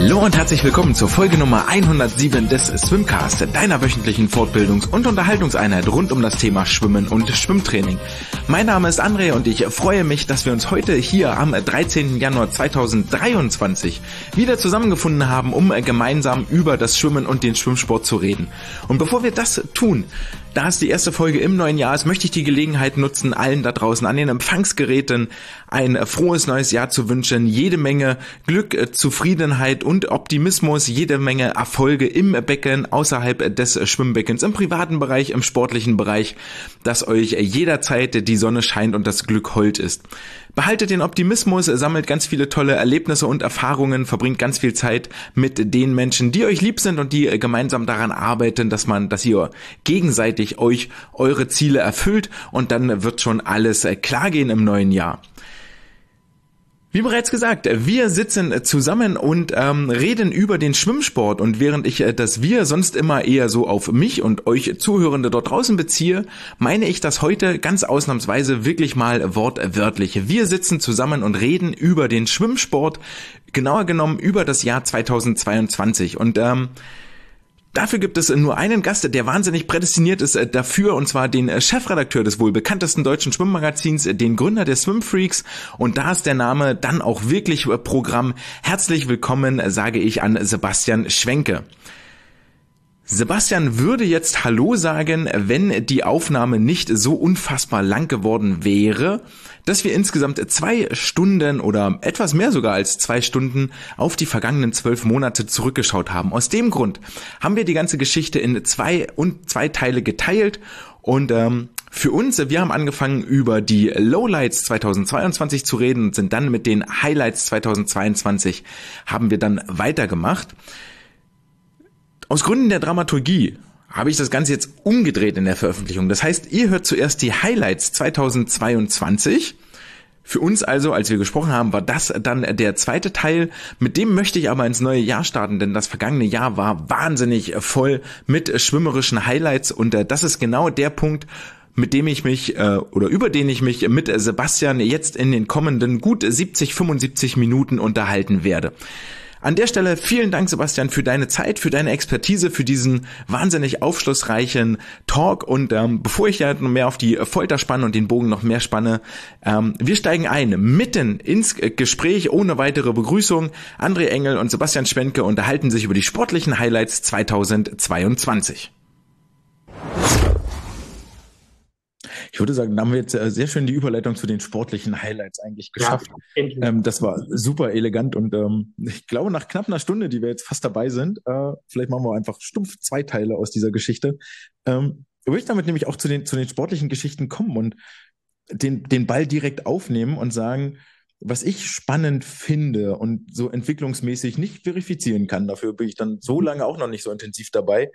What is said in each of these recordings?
Hallo und herzlich willkommen zur Folge Nummer 107 des Swimcast, deiner wöchentlichen Fortbildungs- und Unterhaltungseinheit rund um das Thema Schwimmen und Schwimmtraining. Mein Name ist André und ich freue mich, dass wir uns heute hier am 13. Januar 2023 wieder zusammengefunden haben, um gemeinsam über das Schwimmen und den Schwimmsport zu reden. Und bevor wir das tun, da es die erste Folge im neuen Jahr ist, möchte ich die Gelegenheit nutzen, allen da draußen an den Empfangsgeräten ein frohes neues Jahr zu wünschen. Jede Menge Glück, Zufriedenheit und Optimismus, jede Menge Erfolge im Becken, außerhalb des Schwimmbeckens, im privaten Bereich, im sportlichen Bereich, dass euch jederzeit die Sonne scheint und das Glück hold ist. Behaltet den Optimismus, sammelt ganz viele tolle Erlebnisse und Erfahrungen, verbringt ganz viel Zeit mit den Menschen, die euch lieb sind und die gemeinsam daran arbeiten, dass ihr gegenseitig euch eure Ziele erfüllt, und dann wird schon alles klar gehen im neuen Jahr. Wie bereits gesagt, wir sitzen zusammen und reden über den Schwimmsport, und während ich das Wir sonst immer eher so auf mich und euch Zuhörende dort draußen beziehe, meine ich das heute ganz ausnahmsweise wirklich mal wortwörtlich. Wir sitzen zusammen und reden über den Schwimmsport, genauer genommen über das Jahr 2022, und dafür gibt es nur einen Gast, der wahnsinnig prädestiniert ist dafür, und zwar den Chefredakteur des wohl bekanntesten deutschen Schwimmmagazins, den Gründer der Swimfreaks, und da ist der Name dann auch wirklich Programm. Herzlich willkommen, sage ich an Sebastian Schwenke. Sebastian würde jetzt Hallo sagen, wenn die Aufnahme nicht so unfassbar lang geworden wäre, dass wir insgesamt 2 Stunden oder etwas mehr sogar als 2 Stunden auf die vergangenen 12 Monate zurückgeschaut haben. Aus dem Grund haben wir die ganze Geschichte in zwei Teile geteilt, und für uns, wir haben angefangen über die Lowlights 2022 zu reden und sind dann mit den Highlights 2022 haben wir dann weitergemacht. Aus Gründen der Dramaturgie habe ich das Ganze jetzt umgedreht in der Veröffentlichung. Das heißt, ihr hört zuerst die Highlights 2022. Für uns also, als wir gesprochen haben, war das dann der zweite Teil. Mit dem möchte ich aber ins neue Jahr starten, denn das vergangene Jahr war wahnsinnig voll mit schwimmerischen Highlights, und das ist genau der Punkt, über den ich mich mit Sebastian jetzt in den kommenden gut 70-75 Minuten unterhalten werde. An der Stelle vielen Dank, Sebastian, für deine Zeit, für deine Expertise, für diesen wahnsinnig aufschlussreichen Talk, und bevor ich ja noch mehr auf die Folter spanne und den Bogen noch mehr spanne, wir steigen ein, mitten ins Gespräch, ohne weitere Begrüßung. André Engel und Sebastian Schwenke unterhalten sich über die sportlichen Highlights 2022. Ich würde sagen, da haben wir jetzt sehr schön die Überleitung zu den sportlichen Highlights eigentlich geschafft. Ja, das war super elegant, und ich glaube, nach knapp einer Stunde, die wir jetzt fast dabei sind, vielleicht machen wir einfach stumpf 2 Teile aus dieser Geschichte, würde ich damit nämlich auch zu den sportlichen Geschichten kommen und den Ball direkt aufnehmen und sagen, was ich spannend finde und so entwicklungsmäßig nicht verifizieren kann, dafür bin ich dann so lange auch noch nicht so intensiv dabei,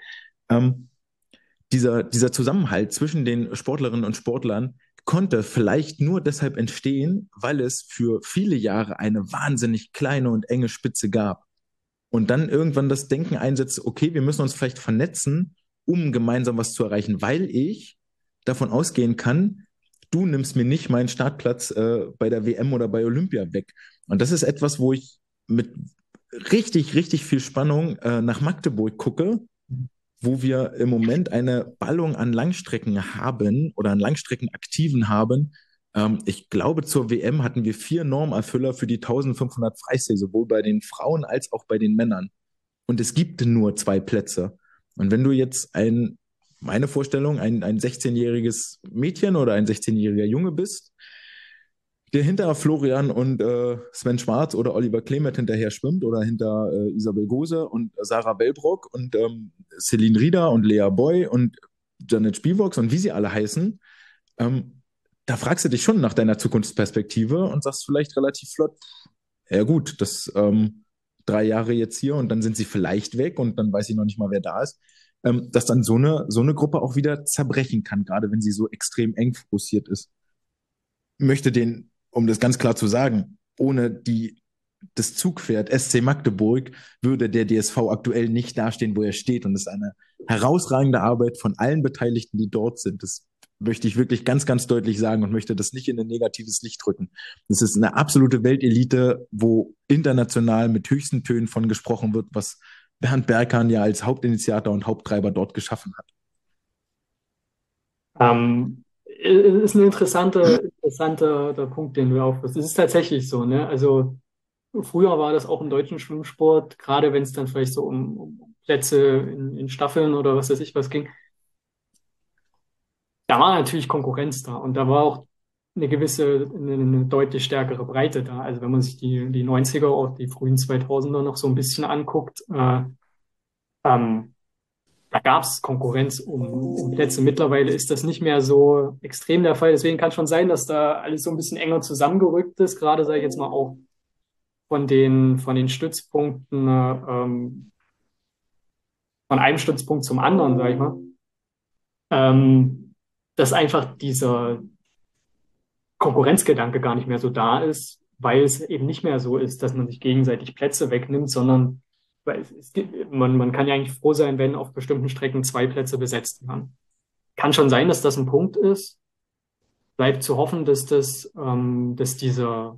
dieser Zusammenhalt zwischen den Sportlerinnen und Sportlern konnte vielleicht nur deshalb entstehen, weil es für viele Jahre eine wahnsinnig kleine und enge Spitze gab. Und dann irgendwann das Denken einsetzt, okay, wir müssen uns vielleicht vernetzen, um gemeinsam was zu erreichen, weil ich davon ausgehen kann, du nimmst mir nicht meinen Startplatz bei der WM oder bei Olympia weg. Und das ist etwas, wo ich mit richtig, richtig viel Spannung nach Magdeburg gucke, wo wir im Moment eine Ballung an Langstrecken haben oder an Langstreckenaktiven haben. Ich glaube, zur WM hatten wir 4 Normerfüller für die 1500 Freistil, sowohl bei den Frauen als auch bei den Männern. Und es gibt nur 2 Plätze. Und wenn du jetzt meine Vorstellung, ein 16-jähriges Mädchen oder ein 16-jähriger Junge bist, der hinter Florian und Sven Schwarz oder Oliver Clement hinterher schwimmt, oder hinter Isabel Gose und Sarah Wellbrock und Celine Rieder und Lea Boy und Janet Spielwox und wie sie alle heißen, da fragst du dich schon nach deiner Zukunftsperspektive und sagst vielleicht relativ flott, ja gut, das 3 Jahre jetzt hier und dann sind sie vielleicht weg und dann weiß ich noch nicht mal, wer da ist, dass dann so eine Gruppe auch wieder zerbrechen kann, gerade wenn sie so extrem eng fokussiert ist. Ich möchte um das ganz klar zu sagen, ohne das Zugpferd SC Magdeburg würde der DSV aktuell nicht dastehen, wo er steht. Und es ist eine herausragende Arbeit von allen Beteiligten, die dort sind. Das möchte ich wirklich ganz, ganz deutlich sagen und möchte das nicht in ein negatives Licht rücken. Das ist eine absolute Weltelite, wo international mit höchsten Tönen von gesprochen wird, was Bernd Berghahn ja als Hauptinitiator und Haupttreiber dort geschaffen hat. Ist ein interessanter der Punkt, den du aufführst. Es ist tatsächlich so, ne? Also früher war das auch im deutschen Schwimmsport, gerade wenn es dann vielleicht so um Plätze in Staffeln oder was weiß ich was ging, da war natürlich Konkurrenz da und da war auch eine deutlich stärkere Breite da. Also wenn man sich die 90er, auch die frühen 2000er noch so ein bisschen anguckt, ähm, da gab es Konkurrenz um Plätze. Mittlerweile ist das nicht mehr so extrem der Fall. Deswegen kann schon sein, dass da alles so ein bisschen enger zusammengerückt ist. Gerade sage ich jetzt mal auch von den Stützpunkten, von einem Stützpunkt zum anderen, sage ich mal. Dass einfach dieser Konkurrenzgedanke gar nicht mehr so da ist, weil es eben nicht mehr so ist, dass man sich gegenseitig Plätze wegnimmt, sondern weil man kann ja eigentlich froh sein, wenn auf bestimmten Strecken 2 Plätze besetzt werden. Kann schon sein, dass das ein Punkt ist. Bleibt zu hoffen, dass dieser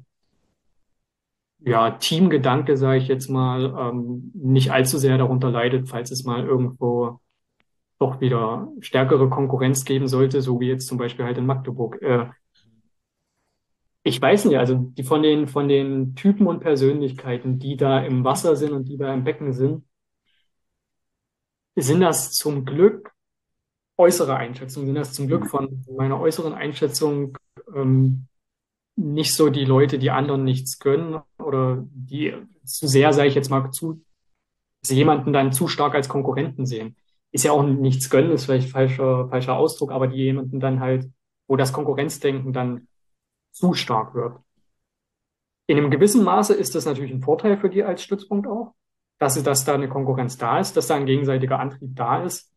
Teamgedanke, sage ich jetzt mal, nicht allzu sehr darunter leidet, falls es mal irgendwo doch wieder stärkere Konkurrenz geben sollte, so wie jetzt zum Beispiel halt in Magdeburg. Ich weiß nicht, also die von den Typen und Persönlichkeiten, die da im Wasser sind und die da im Becken sind das zum Glück äußere Einschätzungen, sind das zum Glück von meiner äußeren Einschätzung nicht so die Leute, die anderen nichts gönnen oder die zu sehr, sage ich jetzt mal, jemanden dann zu stark als Konkurrenten sehen. Ist ja auch nichts gönnen, ist vielleicht falscher Ausdruck, aber die jemanden dann halt, wo das Konkurrenzdenken dann zu stark wird. In einem gewissen Maße ist das natürlich ein Vorteil für die als Stützpunkt auch, dass da eine Konkurrenz da ist, dass da ein gegenseitiger Antrieb da ist.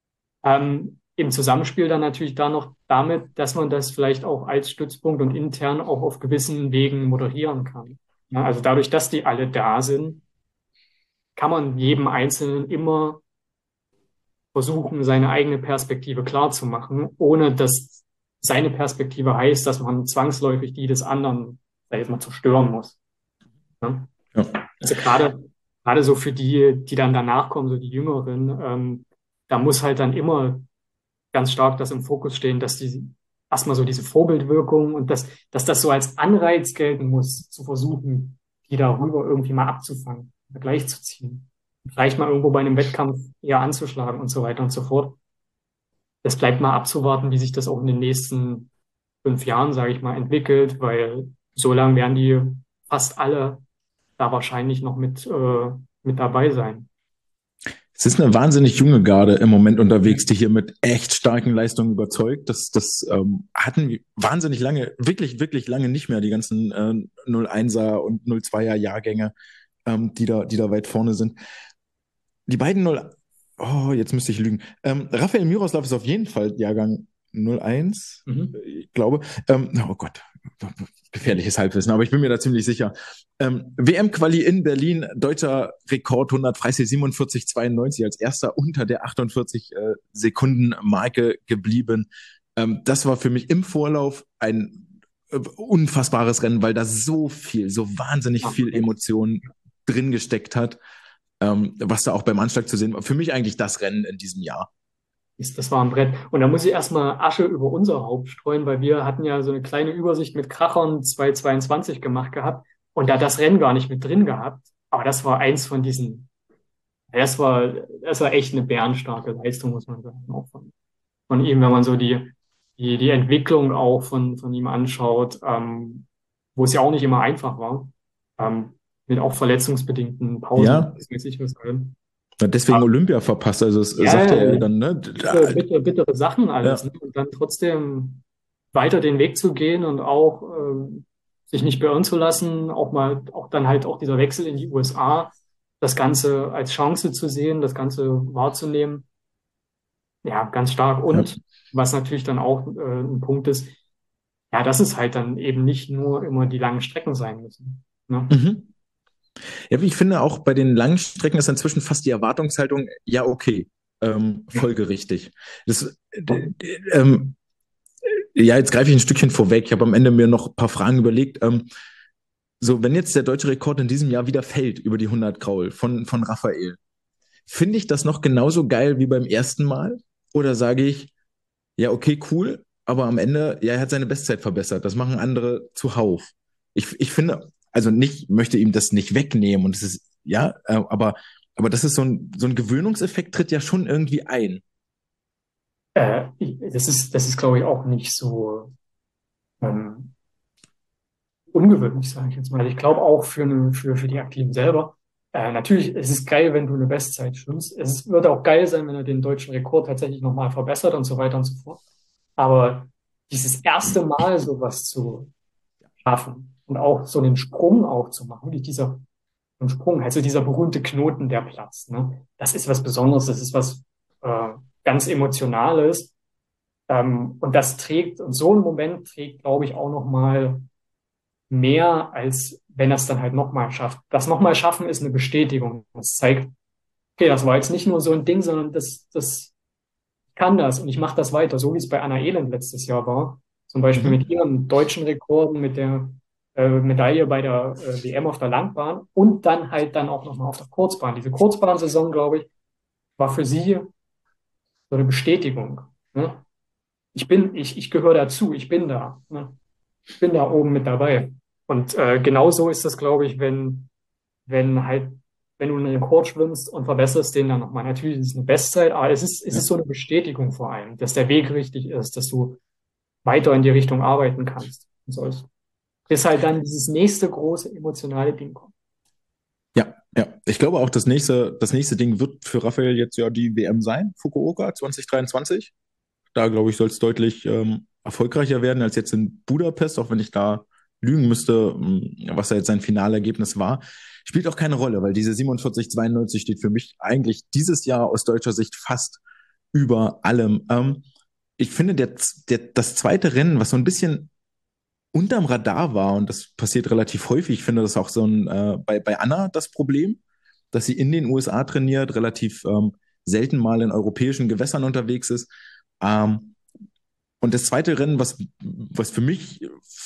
Im Zusammenspiel dann natürlich da noch damit, dass man das vielleicht auch als Stützpunkt und intern auch auf gewissen Wegen moderieren kann. Ja, also dadurch, dass die alle da sind, kann man jedem Einzelnen immer versuchen, seine eigene Perspektive klar zu machen, ohne dass seine Perspektive heißt, dass man zwangsläufig die des anderen, sag ich jetzt mal, zerstören muss. Ja? Ja. Also gerade so für die dann danach kommen, so die Jüngeren, da muss halt dann immer ganz stark das im Fokus stehen, dass die erstmal so diese Vorbildwirkung und dass das so als Anreiz gelten muss, zu versuchen, die darüber irgendwie mal abzufangen, Vergleich zu ziehen. Vielleicht mal irgendwo bei einem Wettkampf eher anzuschlagen und so weiter und so fort. Es bleibt mal abzuwarten, wie sich das auch in den nächsten 5 Jahren, sage ich mal, entwickelt, weil so lange werden die fast alle da wahrscheinlich noch mit dabei sein. Es ist eine wahnsinnig junge Garde im Moment unterwegs, die hier mit echt starken Leistungen überzeugt. Das hatten wir wahnsinnig lange, wirklich, wirklich lange nicht mehr, die ganzen 01er und 02er Jahrgänge, die da weit vorne sind. Die beiden jetzt müsste ich lügen. Raphael Miroslav ist auf jeden Fall Jahrgang 01, ich glaube. Oh Gott, gefährliches Halbwissen, aber ich bin mir da ziemlich sicher. WM-Quali in Berlin, deutscher Rekord 100 Freistil 47,92 als erster unter der 48 Sekunden Marke geblieben. Das war für mich im Vorlauf ein unfassbares Rennen, weil da so wahnsinnig viel Emotion drin gesteckt hat, was da auch beim Anschlag zu sehen war. Für mich eigentlich das Rennen in diesem Jahr. Das war ein Brett. Und da muss ich erstmal Asche über unser Haupt streuen, weil wir hatten ja so eine kleine Übersicht mit Krachern 2022 gemacht gehabt und da das Rennen gar nicht mit drin gehabt. Aber das war eins von diesen, das war echt eine bärenstarke Leistung, muss man sagen, auch von ihm, wenn man so die Entwicklung auch von ihm anschaut, wo es ja auch nicht immer einfach war, mit auch verletzungsbedingten Pausen. Ja. Das weiß ich was können. Hat deswegen Olympia verpasst, also das Ja, sagte er dann, ne? bittere Sachen alles. Ja. Ne? Und dann trotzdem weiter den Weg zu gehen und auch sich nicht beirren zu lassen, auch dann halt auch dieser Wechsel in die USA, das Ganze als Chance zu sehen, das Ganze wahrzunehmen. Ja, ganz stark. Und was natürlich dann auch ein Punkt ist, ja, dass es halt dann eben nicht nur immer die langen Strecken sein müssen. Ne? Mhm. Ja, ich finde auch bei den langen Strecken ist inzwischen fast die Erwartungshaltung, ja, okay, folgerichtig. Das, Ja, jetzt greife ich ein Stückchen vorweg. Ich habe am Ende mir noch ein paar Fragen überlegt. So, wenn jetzt der deutsche Rekord in diesem Jahr wieder fällt über die 100 Kraul von Raphael, finde ich das noch genauso geil wie beim ersten Mal? Oder sage ich, ja, okay, cool, aber am Ende, ja, er hat seine Bestzeit verbessert. Das machen andere zuhauf. Ich finde, also nicht, möchte ihm das nicht wegnehmen und es ist, ja, aber das ist so ein Gewöhnungseffekt tritt ja schon irgendwie ein. Das ist, glaube ich, auch nicht so ähm, ungewöhnlich, sage ich jetzt mal. Ich glaube auch für die Aktiven selber. Natürlich, es ist geil, wenn du eine Bestzeit schwimmst. Wird auch geil sein, wenn er den deutschen Rekord tatsächlich nochmal verbessert und so weiter und so fort. Aber dieses erste Mal sowas zu schaffen und auch so einen Sprung auch zu machen, wirklich dieser ein Sprung, also dieser berühmte Knoten, der platzt, ne? Das ist was Besonderes, das ist was äh, ganz Emotionales. Und das trägt, und so ein Moment trägt, glaube ich, auch nochmal mehr, als wenn er es dann halt nochmal schafft. Das nochmal schaffen ist eine Bestätigung. Das zeigt, okay, das war jetzt nicht nur so ein Ding, sondern das kann das und ich mache das weiter, so wie es bei Anna Elend letztes Jahr war. Zum Beispiel Mhm. mit ihren deutschen Rekorden, mit der Medaille bei der WM auf der Langbahn und dann halt dann auch nochmal auf der Kurzbahn. Diese Kurzbahnsaison, glaube ich, war für sie so eine Bestätigung. Ne? Ich gehöre dazu, ich bin da. Ne? Ich bin da oben mit dabei. Und genauso ist das, glaube ich, wenn halt, wenn du einen Rekord schwimmst und verbesserst den dann nochmal. Natürlich ist es eine Bestzeit, aber es ist Ja. so eine Bestätigung vor allem, dass der Weg richtig ist, dass du weiter in die Richtung arbeiten kannst. Und so ist halt dann dieses nächste große emotionale Ding kommt. Ja, ja. Ich glaube auch, das nächste Ding wird für Raphael jetzt ja die WM sein, Fukuoka 2023. Da, glaube ich, soll es deutlich erfolgreicher werden als jetzt in Budapest, auch wenn ich da lügen müsste, was da jetzt sein Finalergebnis war. Spielt auch keine Rolle, weil diese 47,92 steht für mich eigentlich dieses Jahr aus deutscher Sicht fast über allem. Ich finde, das zweite Rennen, was so ein bisschen unterm Radar war, und das passiert relativ häufig, ich finde das auch bei Anna das Problem, dass sie in den USA trainiert, relativ selten mal in europäischen Gewässern unterwegs ist. Ähm, und das zweite Rennen, was für mich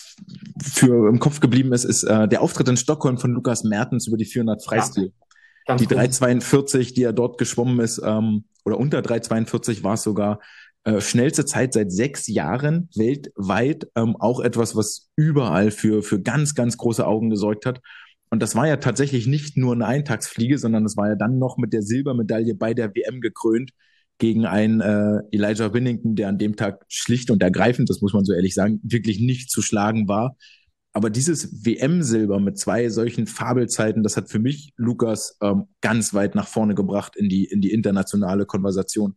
für im Kopf geblieben ist, ist der Auftritt in Stockholm von Lukas Mertens über die 400 Ja, Freistil. Die ganz groß. 3,42, die er dort geschwommen ist, oder unter 3,42 war es sogar, schnellste Zeit seit 6 Jahren weltweit, auch etwas, was überall für ganz, ganz große Augen gesorgt hat. Und das war ja tatsächlich nicht nur eine Eintagsfliege, sondern das war ja dann noch mit der Silbermedaille bei der WM gekrönt gegen einen Elijah Winnington, der an dem Tag schlicht und ergreifend, das muss man so ehrlich sagen, wirklich nicht zu schlagen war. Aber dieses WM-Silber mit zwei solchen Fabelzeiten, das hat für mich Lukas ganz weit nach vorne gebracht in die internationale Konversation.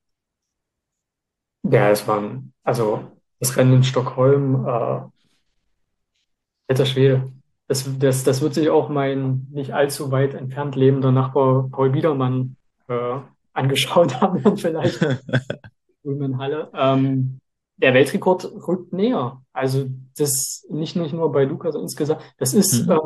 Ja, also das Rennen in Stockholm, alter Schwede. Das wird sich auch mein nicht allzu weit entfernt lebender Nachbar Paul Biedermann angeschaut haben, dann vielleicht drüben in Halle. Der Weltrekord rückt näher. Also das nicht nur bei Lukas insgesamt. Das ist Mhm.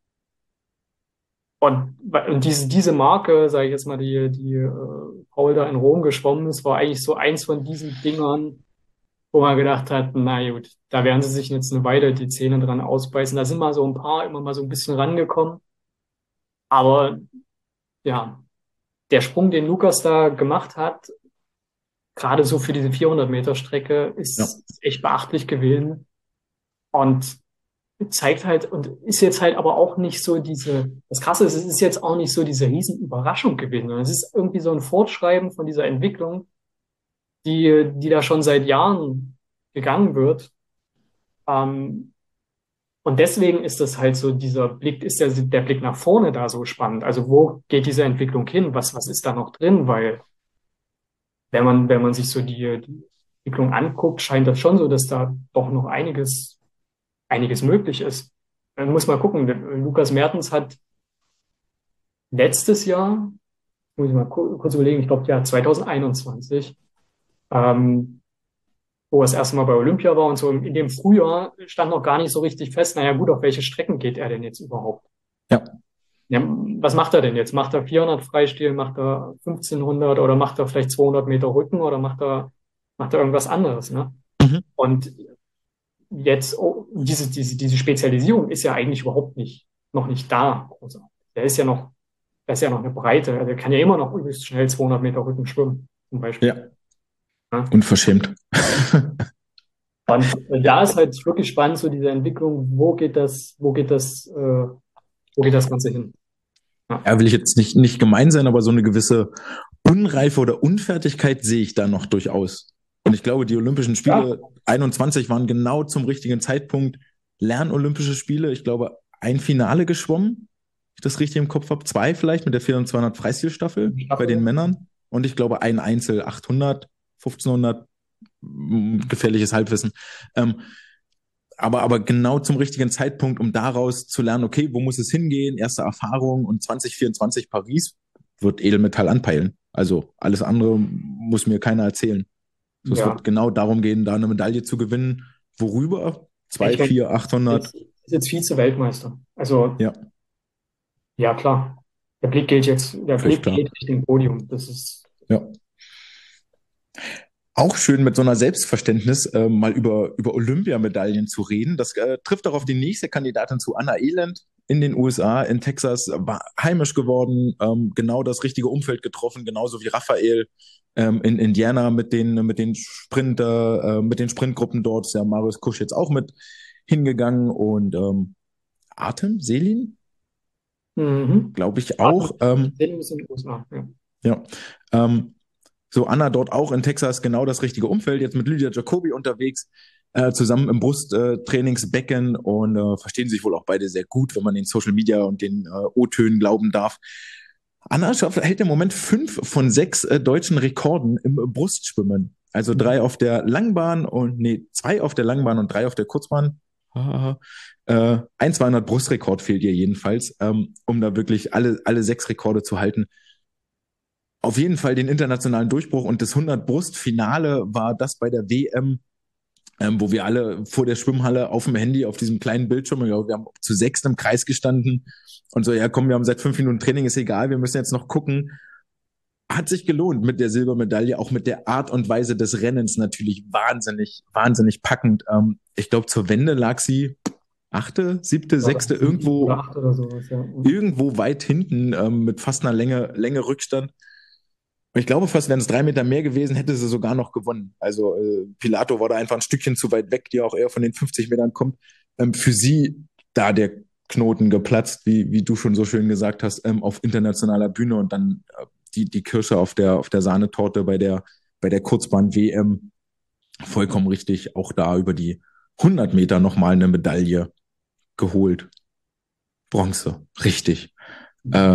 und diese Marke, sage ich jetzt mal, die Paul da in Rom geschwommen ist, war eigentlich so eins von diesen Dingern, wo man gedacht hat, na gut, da werden sie sich jetzt eine Weile die Zähne dran ausbeißen. Da sind mal so ein paar immer mal so ein bisschen rangekommen. Aber ja, der Sprung, den Lukas da gemacht hat, gerade so für diese 400 Meter Strecke, Ja. ist echt beachtlich gewesen und zeigt halt und ist jetzt halt aber auch nicht so das Krasse ist, es ist jetzt auch nicht so diese Riesenüberraschung gewesen, sondern es ist irgendwie so ein Fortschreiben von dieser Entwicklung, die da schon seit Jahren gegangen wird. Ähm, Und deswegen ist das halt so, dieser Blick, ist der Blick nach vorne da so spannend. Also wo geht diese Entwicklung hin? Was ist da noch drin? Weil wenn man sich so die Entwicklung anguckt, scheint das schon so, dass da doch noch einiges möglich ist. Man muss mal gucken. Lukas Mertens hat letztes Jahr, muss ich mal kurz überlegen, ich glaube ja 2021, ähm, wo er das erste Mal bei Olympia war und so in dem Frühjahr stand noch gar nicht so richtig fest, naja gut, auf welche Strecken geht er denn jetzt überhaupt? Ja. Ja, was macht er denn jetzt? Macht er 400 Freistil, macht er 1500 oder macht er vielleicht 200 Meter Rücken oder macht er irgendwas anderes, ne? Mhm. Und jetzt, diese Spezialisierung ist ja eigentlich noch nicht da. Großartig. Der ist ja noch, da ist ja noch eine Breite. Also er kann ja immer noch übelst schnell 200 Meter Rücken schwimmen, zum Beispiel. Ja, Ja. unverschämt. Und da ist halt wirklich spannend, so diese Entwicklung, wo geht das Ganze hin? Ja, Ja, will ich jetzt nicht gemein sein, aber so eine gewisse Unreife oder Unfertigkeit sehe ich da noch durchaus. Und ich glaube, die Olympischen ja, Spiele 21 waren genau zum richtigen Zeitpunkt Lernolympische Spiele. Ich glaube, ein Finale geschwommen, wenn ich das richtig im Kopf habe. Zwei vielleicht mit der 400 und 200 Freistilstaffel bei den Staffel. Männern. Und ich glaube, ein Einzel 800, 1500, gefährliches Halbwissen. Ähm, aber genau zum richtigen Zeitpunkt, um daraus zu lernen, okay, wo muss es hingehen, erste Erfahrung und 2024 Paris wird Edelmetall anpeilen. Also alles andere muss mir keiner erzählen. So, es Ja, wird genau darum gehen, da eine Medaille zu gewinnen. Worüber? ich 2, meine, 4, 800. ist jetzt Vize-Weltmeister. Also, Ja, ja, klar. Der völlig Blick klar. geht Richtung Podium. Das ist, Ja. Auch schön mit so einer Selbstverständnis mal über Olympiamedaillen zu reden. Das trifft auch auf die nächste Kandidatin zu, Anna Elend in den USA, in Texas, war heimisch geworden, genau das richtige Umfeld getroffen, genauso wie Raphael in Indiana mit den Sprintgruppen dort, ist ja Marius Kusch jetzt auch mit hingegangen und Artem Selin, mhm. glaube ich Atmen auch. ist in den USA. Ja. Ja. Ähm, So Anna dort auch in Texas genau das richtige Umfeld, jetzt mit Lydia Jacobi unterwegs, zusammen im Brusttrainingsbecken und verstehen sich wohl auch beide sehr gut, wenn man den Social Media und den O-Tönen glauben darf. Anna hält im Moment 5 von 6 deutschen Rekorden im Brustschwimmen. Also Mhm. 2 auf der Langbahn und 3 auf der Kurzbahn. Ein 200 Brustrekord fehlt ihr jedenfalls, um da wirklich alle 6 Rekorde zu halten. Auf jeden Fall den internationalen Durchbruch und das 100 Brust-Finale war das bei der WM, wo wir alle vor der Schwimmhalle auf dem Handy auf diesem kleinen Bildschirm, ja, wir haben zu 6 im Kreis gestanden und so, ja komm, wir haben seit 5 Minuten Training, ist egal, wir müssen jetzt noch gucken. Hat sich gelohnt mit der Silbermedaille, auch mit der Art und Weise des Rennens natürlich wahnsinnig packend. Ich glaube, zur Wende lag sie 8., 7., War das 6., sieben oder irgendwo, acht oder sowas, ja. Mhm. irgendwo weit hinten mit fast einer Länge Rückstand. Ich glaube fast, wären es 3 Meter mehr gewesen, hätte sie sogar noch gewonnen. Also Pilato war da einfach ein Stückchen zu weit weg, die auch eher von den 50 Metern kommt. Für sie da der Knoten geplatzt, wie du schon so schön gesagt hast, auf internationaler Bühne und dann die Kirsche auf der Sahnetorte bei der Kurzbahn-WM vollkommen richtig, auch da über die 100 Meter nochmal eine Medaille geholt. Bronze, richtig. Äh,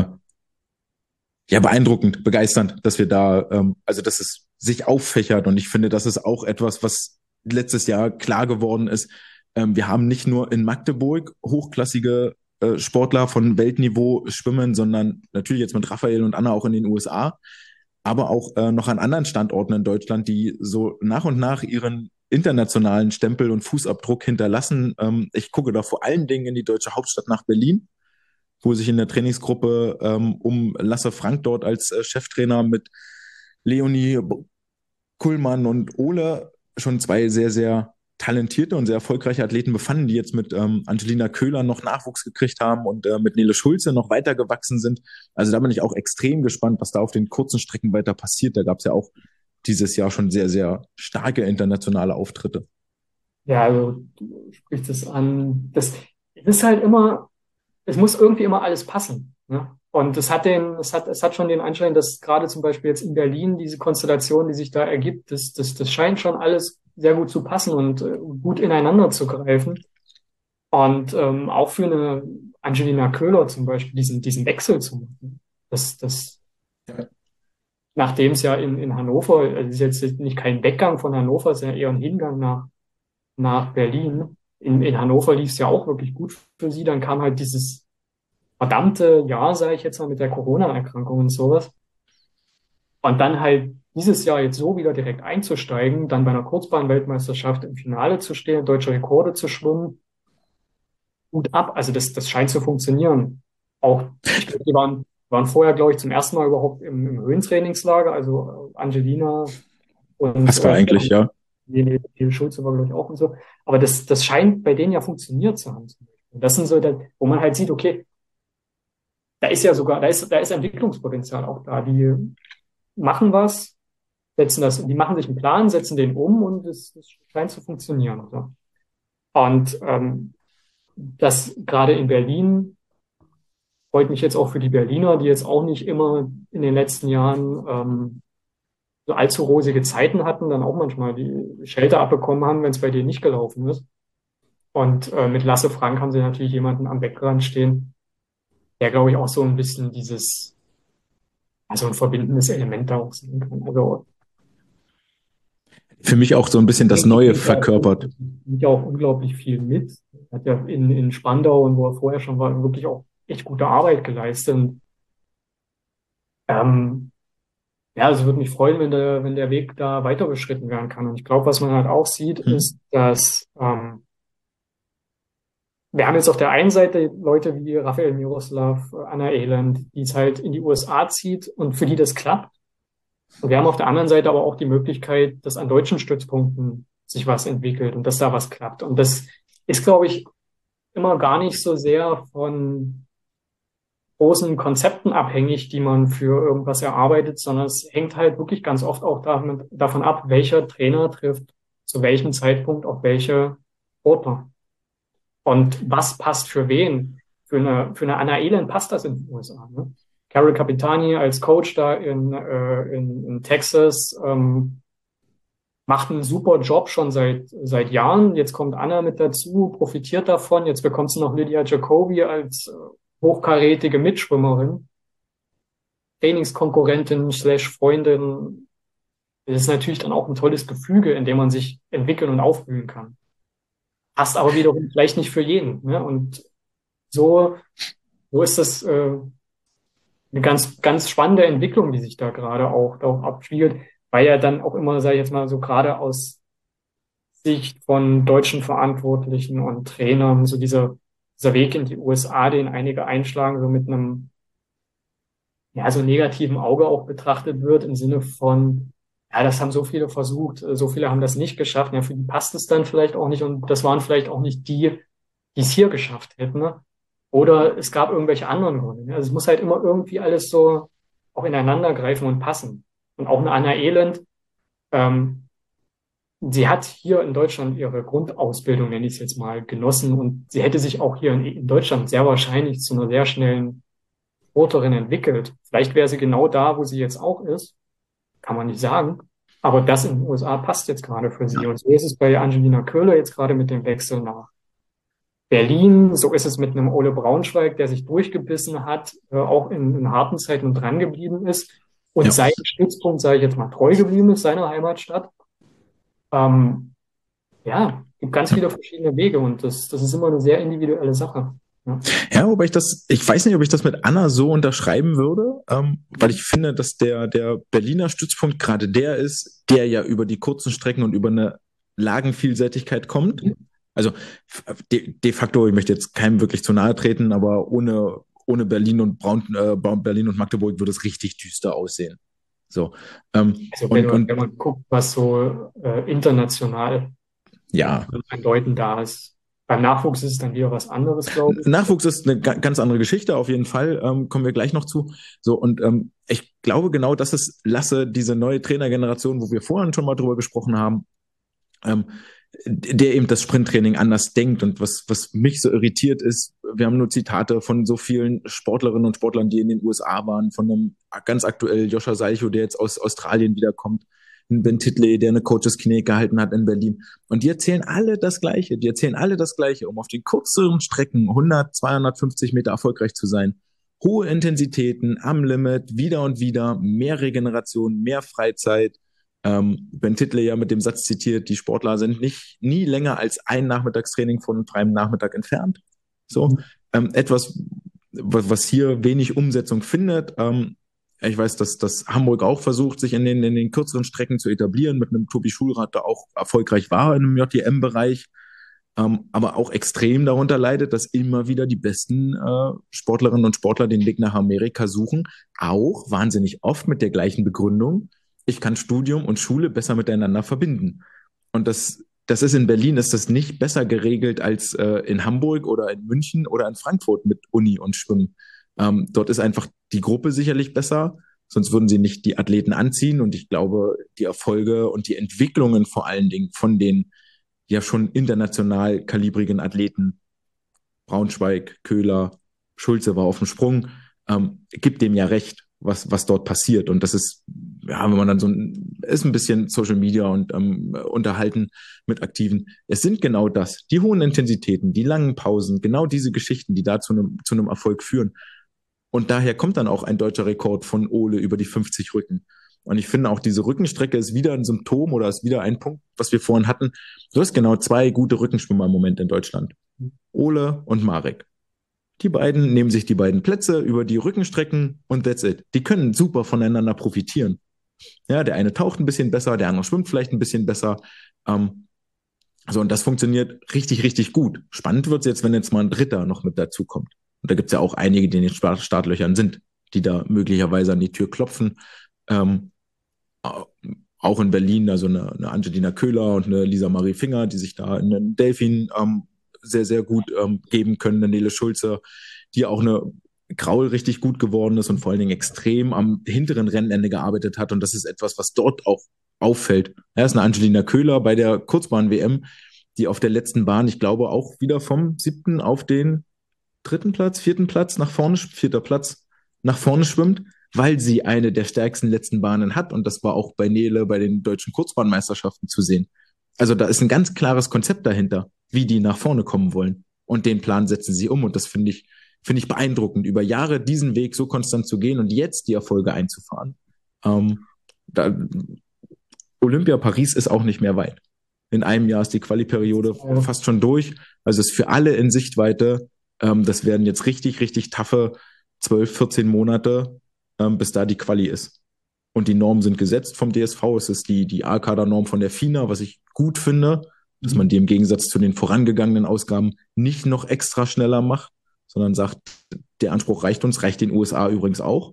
ja, beeindruckend, begeisternd, dass wir da, also dass es sich auffächert und ich finde, das ist auch etwas, was letztes Jahr klar geworden ist. Wir haben nicht nur in Magdeburg hochklassige Sportler von Weltniveau schwimmen, sondern natürlich jetzt mit Raphael und Anna auch in den USA, aber auch noch an anderen Standorten in Deutschland, die so nach und nach ihren internationalen Stempel und Fußabdruck hinterlassen. Ich gucke da vor allen Dingen in die deutsche Hauptstadt nach Berlin, wo sich in der Trainingsgruppe um Lasse Frank dort als Cheftrainer mit Leonie Kuhlmann und Ole schon 2 sehr talentierte und sehr erfolgreiche Athleten befanden, die jetzt mit Angelina Köhler noch Nachwuchs gekriegt haben und mit Nele Schulze noch weiter gewachsen sind. Also da bin ich auch extrem gespannt, was da auf den kurzen Strecken weiter passiert. Da gab es ja auch dieses Jahr schon sehr starke internationale Auftritte. Ja, also du sprichst es an. Es ist halt immer, es muss irgendwie immer alles passen. Ne? Und es hat schon den Anschein, dass gerade zum Beispiel jetzt in Berlin diese Konstellation, die sich da ergibt, das scheint schon alles sehr gut zu passen und gut ineinander zu greifen. Und auch für eine Angelina Köhler zum Beispiel diesen Wechsel zu machen. Das, Ja. nachdem es ja in Hannover, also es ist jetzt nicht kein Weggang von Hannover, es ist ja eher ein Hingang nach Berlin. In Hannover lief es ja auch wirklich gut für sie. Dann kam halt dieses verdammte Jahr, sage ich jetzt mal, mit der Corona-Erkrankung und sowas. Und dann halt dieses Jahr jetzt so wieder direkt einzusteigen, dann bei einer Kurzbahn-Weltmeisterschaft im Finale zu stehen, deutsche Rekorde zu schwimmen, gut ab. Also das scheint zu funktionieren. Auch, ich glaube, waren vorher, glaube ich, zum ersten Mal überhaupt im Höhentrainingslager, also Angelina und Passt war eigentlich, ja. die Schulze war, glaube ich, auch und so. Aber das scheint bei denen ja funktioniert zu haben. Und das sind so, wo man halt sieht, okay, da ist ja sogar, da ist Entwicklungspotenzial auch da. Die machen was, die machen sich einen Plan, setzen den um und es scheint zu funktionieren. So. Und das gerade in Berlin freut mich jetzt auch für die Berliner, die jetzt auch nicht immer in den letzten Jahren so allzu rosige Zeiten hatten, dann auch manchmal die Schelte abbekommen haben, wenn es bei denen nicht gelaufen ist. Und mit Lasse Frank haben sie natürlich jemanden am Beckrand stehen, der, glaube ich, auch so ein bisschen also ein verbindendes Element da auch sein kann. Also Für mich auch so ein bisschen das Neue verkörpert. Ich auch unglaublich viel mit. Hat ja in Spandau und wo er vorher schon war, wirklich auch echt gute Arbeit geleistet. Und, ja, also würde mich freuen, wenn der Weg da weiter beschritten werden kann. Und ich glaube, was man halt auch sieht, ist, dass wir haben jetzt auf der einen Seite Leute wie Rafael Miroslav, Anna Elend, die es halt in die USA zieht und für die das klappt. Und wir haben auf der anderen Seite aber auch die Möglichkeit, dass an deutschen Stützpunkten sich was entwickelt und dass da was klappt. Und das ist, glaube ich, immer gar nicht so sehr von großen Konzepten abhängig, die man für irgendwas erarbeitet, sondern es hängt halt wirklich ganz oft auch davon ab, welcher Trainer trifft zu welchem Zeitpunkt auf welche Sportler. Und was passt für wen? Für eine Anna Elend passt das in den USA. Ne? Carol Capitani als Coach da in Texas macht einen super Job schon seit Jahren. Jetzt kommt Anna mit dazu, profitiert davon. Jetzt bekommt sie noch Lydia Jacobi als hochkarätige Mitschwimmerin, Trainingskonkurrentin slash Freundin. Das ist natürlich dann auch ein tolles Gefüge, in dem man sich entwickeln und aufblühen kann. Passt aber wiederum vielleicht nicht für jeden. Ne? Und so ist das eine ganz spannende Entwicklung, die sich da gerade auch abspielt, weil ja dann auch immer, sage ich jetzt mal, so gerade aus Sicht von deutschen Verantwortlichen und Trainern, so dieser Weg in die USA, den einige einschlagen, so mit einem ja, so negativen Auge auch betrachtet wird, im Sinne von, ja, das haben so viele versucht, so viele haben das nicht geschafft, ja, für die passt es dann vielleicht auch nicht und das waren vielleicht auch nicht die es hier geschafft hätten, ne? Oder es gab irgendwelche anderen Gründe. Ne? Also es muss halt immer irgendwie alles so auch ineinander greifen und passen. Und auch eine Anna Elend, ähm, sie hat hier in Deutschland ihre Grundausbildung, nenne ich es jetzt mal, genossen und sie hätte sich auch hier in Deutschland sehr wahrscheinlich zu einer sehr schnellen Sportlerin entwickelt. Vielleicht wäre sie genau da, wo sie jetzt auch ist, kann man nicht sagen. Aber das in den USA passt jetzt gerade für sie. Und so ist es bei Angelina Köhler jetzt gerade mit dem Wechsel nach Berlin. So ist es mit einem Ole Braunschweig, der sich durchgebissen hat, auch in harten Zeiten dran geblieben ist und seinem Stützpunkt, sage ich jetzt mal, treu geblieben ist, seiner Heimatstadt. Ja, gibt ganz viele verschiedene Wege und das ist immer eine sehr individuelle Sache. Ja, wobei ich weiß nicht, ob ich das mit Anna so unterschreiben würde, weil ich finde, dass der Berliner Stützpunkt gerade der ist, der ja über die kurzen Strecken und über eine Lagenvielseitigkeit kommt. Also de facto, ich möchte jetzt keinem wirklich zu nahe treten, aber ohne Berlin und Berlin und Magdeburg würde es richtig düster aussehen. So. Also wenn man guckt, was so international an Leuten da ist. Beim Nachwuchs ist es dann wieder was anderes, glaube ich. Nachwuchs ist eine ganz andere Geschichte, auf jeden Fall. Kommen wir gleich noch zu. So, und ich glaube genau, das ist Lasse, diese neue Trainergeneration, wo wir vorhin schon mal drüber gesprochen haben, der eben das Sprinttraining anders denkt. Und was mich so irritiert ist, wir haben nur Zitate von so vielen Sportlerinnen und Sportlern, die in den USA waren, von einem ganz aktuell Joscha Salcho, der jetzt aus Australien wiederkommt, ein Ben Titley, der eine Coaches-Clinic gehalten hat in Berlin. Und die erzählen alle das Gleiche. Um auf den kürzeren Strecken 100, 250 Meter erfolgreich zu sein. Hohe Intensitäten am Limit, wieder und wieder, mehr Regeneration, mehr Freizeit. Ben Titley ja mit dem Satz zitiert, die Sportler sind nie länger als ein Nachmittagstraining von einem freien Nachmittag entfernt. So, etwas, was hier wenig Umsetzung findet. Ich weiß, dass Hamburg auch versucht, sich in den kürzeren Strecken zu etablieren, mit einem Tobi Schulrath, der auch erfolgreich war in einem JTM-Bereich, aber auch extrem darunter leidet, dass immer wieder die besten Sportlerinnen und Sportler den Weg nach Amerika suchen, auch wahnsinnig oft mit der gleichen Begründung: Ich kann Studium und Schule besser miteinander verbinden. Und das ist in Berlin, ist das nicht besser geregelt als in Hamburg oder in München oder in Frankfurt mit Uni und Schwimmen. Dort ist einfach die Gruppe sicherlich besser, sonst würden sie nicht die Athleten anziehen. Und ich glaube, die Erfolge und die Entwicklungen vor allen Dingen von den ja schon international kalibrigen Athleten, Braunschweig, Köhler, Schulze war auf dem Sprung, gibt dem ja recht, was dort passiert. Und das ist, ja, wenn man dann ist ein bisschen Social Media und unterhalten mit Aktiven. Es sind genau das, die hohen Intensitäten, die langen Pausen, genau diese Geschichten, die da zu einem Erfolg führen. Und daher kommt dann auch ein deutscher Rekord von Ole über die 50 Rücken. Und ich finde auch, diese Rückenstrecke ist wieder ein Symptom oder ist wieder ein Punkt, was wir vorhin hatten. Du hast genau zwei gute Rückenschwimmer im Moment in Deutschland. Ole und Marek. Die beiden nehmen sich die beiden Plätze über die Rückenstrecken und that's it. Die können super voneinander profitieren. Ja, der eine taucht ein bisschen besser, der andere schwimmt vielleicht ein bisschen besser. So, und das funktioniert richtig, richtig gut. Spannend wird's jetzt, wenn jetzt mal ein Dritter noch mit dazu kommt. Und da gibt's ja auch einige, die in den Startlöchern sind, die da möglicherweise an die Tür klopfen. Ähm, auch in Berlin, also eine Angelina Köhler und eine Lisa Marie Finger, die sich da in den Delfin sehr, sehr gut geben können. Eine Nele Schulze, die auch eine Graul richtig gut geworden ist und vor allen Dingen extrem am hinteren Rennende gearbeitet hat. Und das ist etwas, was dort auch auffällt. Er ist eine Angelina Köhler bei der Kurzbahn-WM, die auf der letzten Bahn, ich glaube, auch wieder vom 7. auf den 3. Platz, 4. Platz nach vorne, 4. Platz nach vorne schwimmt, weil sie eine der stärksten letzten Bahnen hat. Und das war auch bei Nele bei den deutschen Kurzbahnmeisterschaften zu sehen. Also da ist ein ganz klares Konzept dahinter, wie die nach vorne kommen wollen. Und den Plan setzen sie um. Und das finde ich beeindruckend, über Jahre diesen Weg so konstant zu gehen und jetzt die Erfolge einzufahren. Da, Olympia Paris ist auch nicht mehr weit. In einem Jahr ist die Quali-Periode fast schon durch. Also ist für alle in Sichtweite. Das werden jetzt richtig, richtig taffe 12, 14 Monate, bis da die Quali ist. Und die Normen sind gesetzt vom DSV. Es ist die A-Kader-Norm von der FINA, was ich gut finde, dass man die im Gegensatz zu den vorangegangenen Ausgaben nicht noch extra schneller macht, sondern sagt, der Anspruch reicht den USA übrigens auch.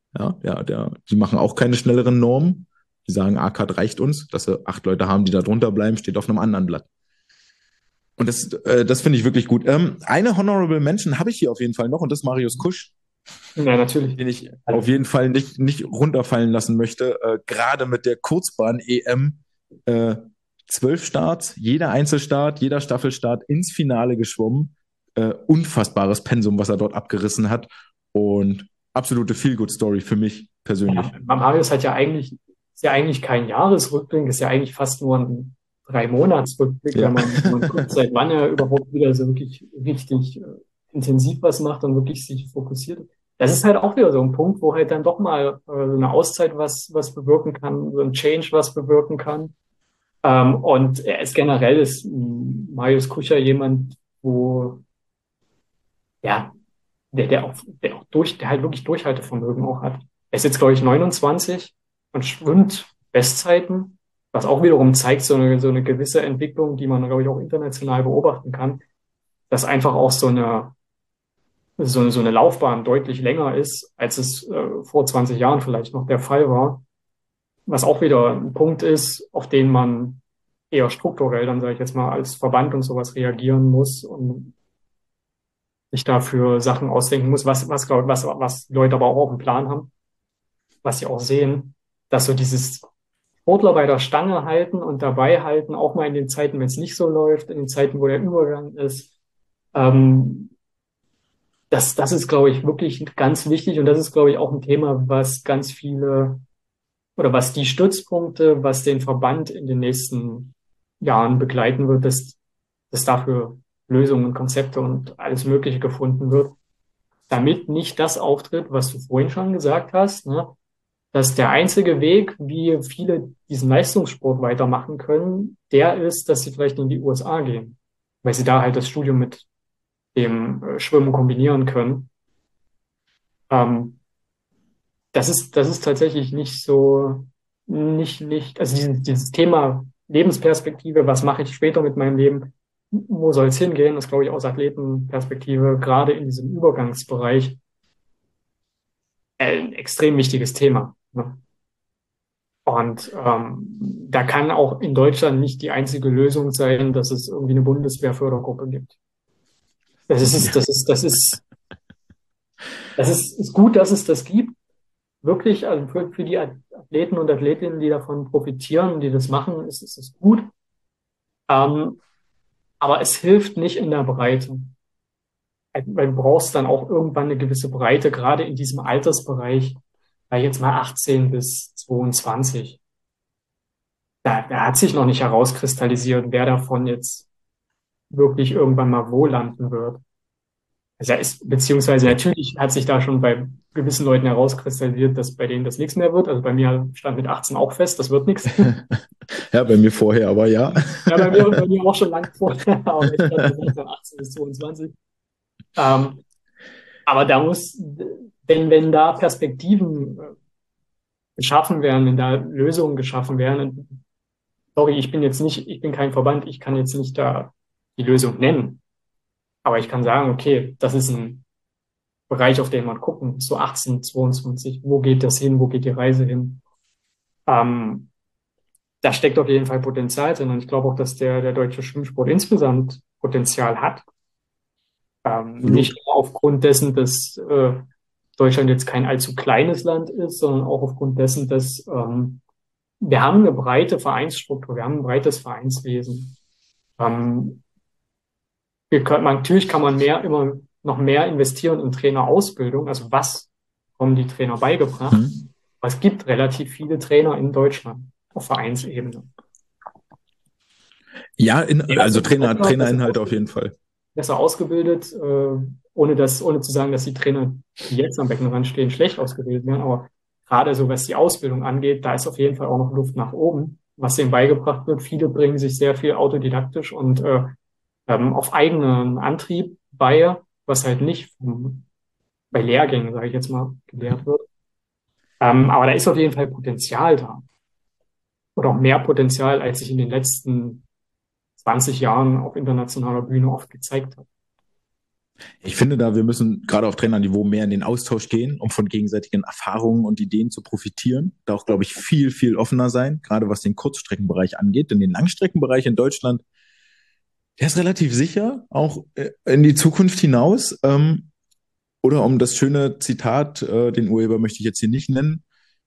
Die machen auch keine schnelleren Normen. Die sagen, A-Card reicht uns, dass sie 8 Leute haben, die da drunter bleiben, steht auf einem anderen Blatt. Und das finde ich wirklich gut. Eine Honorable Mention habe ich hier auf jeden Fall noch, und das ist Marius Kusch. Ja, natürlich. Den ich auf jeden Fall nicht runterfallen lassen möchte. Gerade mit der Kurzbahn-EM 12 Starts, jeder Einzelstart, jeder Staffelstart ins Finale geschwommen. Unfassbares Pensum, was er dort abgerissen hat. Und absolute Feel-Good-Story für mich persönlich. Ja, Marius ist ja eigentlich kein Jahresrückblick, ist ja eigentlich fast nur ein 3-Monats-Rückblick, Ja. wenn man guckt, seit wann er überhaupt wieder so wirklich richtig intensiv was macht und wirklich sich fokussiert. Das ist halt auch wieder so ein Punkt, wo halt dann doch mal so eine Auszeit was bewirken kann, so ein Change was bewirken kann. Und er ist generell Marius Kuscher jemand, wo ja der halt wirklich Durchhaltevermögen auch hat. Er ist jetzt, glaube ich, 29 und schwimmt Bestzeiten, was auch wiederum zeigt so eine gewisse Entwicklung, die man, glaube ich, auch international beobachten kann, dass einfach auch so eine Laufbahn deutlich länger ist, als es vor 20 Jahren vielleicht noch der Fall war. Was auch wieder ein Punkt ist, auf den man eher strukturell dann, sage ich jetzt mal, als Verband und sowas reagieren muss und sich dafür Sachen ausdenken muss, was Leute aber auch auf dem Plan haben, was sie auch sehen, dass so dieses Sportler bei der Stange halten und dabei halten, auch mal in den Zeiten, wenn es nicht so läuft, in den Zeiten, wo der Übergang ist, das ist, glaube ich, wirklich ganz wichtig und das ist, glaube ich, auch ein Thema, was ganz viele oder was die Stützpunkte, was den Verband in den nächsten Jahren begleiten wird, dass dafür Lösungen und Konzepte und alles Mögliche gefunden wird, damit nicht das auftritt, was du vorhin schon gesagt hast, ne? Dass der einzige Weg, wie viele diesen Leistungssport weitermachen können, der ist, dass sie vielleicht in die USA gehen, weil sie da halt das Studium mit dem Schwimmen kombinieren können. Das ist tatsächlich nicht so, also dieses Thema Lebensperspektive, was mache ich später mit meinem Leben, wo soll es hingehen, ist, glaube ich, aus Athletenperspektive, gerade in diesem Übergangsbereich, ein extrem wichtiges Thema. Ne? Und da kann auch in Deutschland nicht die einzige Lösung sein, dass es irgendwie eine Bundeswehrfördergruppe gibt. Ja. Ist gut, dass es das gibt. Wirklich, also für die Athleten und Athletinnen, die davon profitieren, die das machen, ist es gut. Ähm, aber es hilft nicht in der Breite. Weil du brauchst dann auch irgendwann eine gewisse Breite, gerade in diesem Altersbereich, sag ich jetzt mal 18 bis 22. Da hat sich noch nicht herauskristallisiert, wer davon jetzt wirklich irgendwann mal wo landen wird. Also beziehungsweise natürlich hat sich da schon bei gewissen Leuten herauskristallisiert, dass bei denen das nichts mehr wird. Also bei mir stand mit 18 auch fest, das wird nichts. Ja, bei mir vorher, aber ja. Ja, bei mir auch schon lang vorher, aber ich stand gesagt von 18 bis 22. Ähm, aber da muss, wenn da Perspektiven geschaffen werden, wenn da Lösungen geschaffen werden, sorry, ich bin kein Verband, ich kann jetzt nicht da die Lösung nennen. Aber ich kann sagen, okay, das ist ein Bereich, auf den man gucken muss, so 18, 22, wo geht das hin, wo geht die Reise hin? Ähm, Da steckt auf jeden Fall Potenzial drin und ich glaube auch, dass der deutsche Schwimmsport insgesamt Potenzial hat. Absolut. Nicht nur aufgrund dessen, dass Deutschland jetzt kein allzu kleines Land ist, sondern auch aufgrund dessen, dass wir haben eine breite Vereinsstruktur, wir haben ein breites Vereinswesen. Ähm, natürlich kann man immer noch mehr investieren in Trainerausbildung, also was bekommen die Trainer beigebracht. Hm. Aber es gibt relativ viele Trainer in Deutschland auf Vereinsebene. Ja, Ja, also sind Trainerinhalte auf jeden Fall. besser ausgebildet, ohne zu sagen, dass die Trainer, die jetzt am Beckenrand stehen, schlecht ausgebildet werden. Aber gerade so, was die Ausbildung angeht, da ist auf jeden Fall auch noch Luft nach oben, was denen beigebracht wird. Viele bringen sich sehr viel autodidaktisch und auf eigenen Antrieb bei, was halt nicht bei Lehrgängen, sage ich jetzt mal, gelehrt wird. Aber da ist auf jeden Fall Potenzial da. Oder auch mehr Potenzial, als sich in den letzten 20 Jahren auf internationaler Bühne oft gezeigt hat. Ich finde da, wir müssen gerade auf Trainerniveau mehr in den Austausch gehen, um von gegenseitigen Erfahrungen und Ideen zu profitieren. Da auch, glaube ich, viel, viel offener sein, gerade was den Kurzstreckenbereich angeht. Denn den Langstreckenbereich in Deutschland, der ist relativ sicher, auch in die Zukunft hinaus. Oder um das schöne Zitat, den Urheber möchte ich jetzt hier nicht nennen,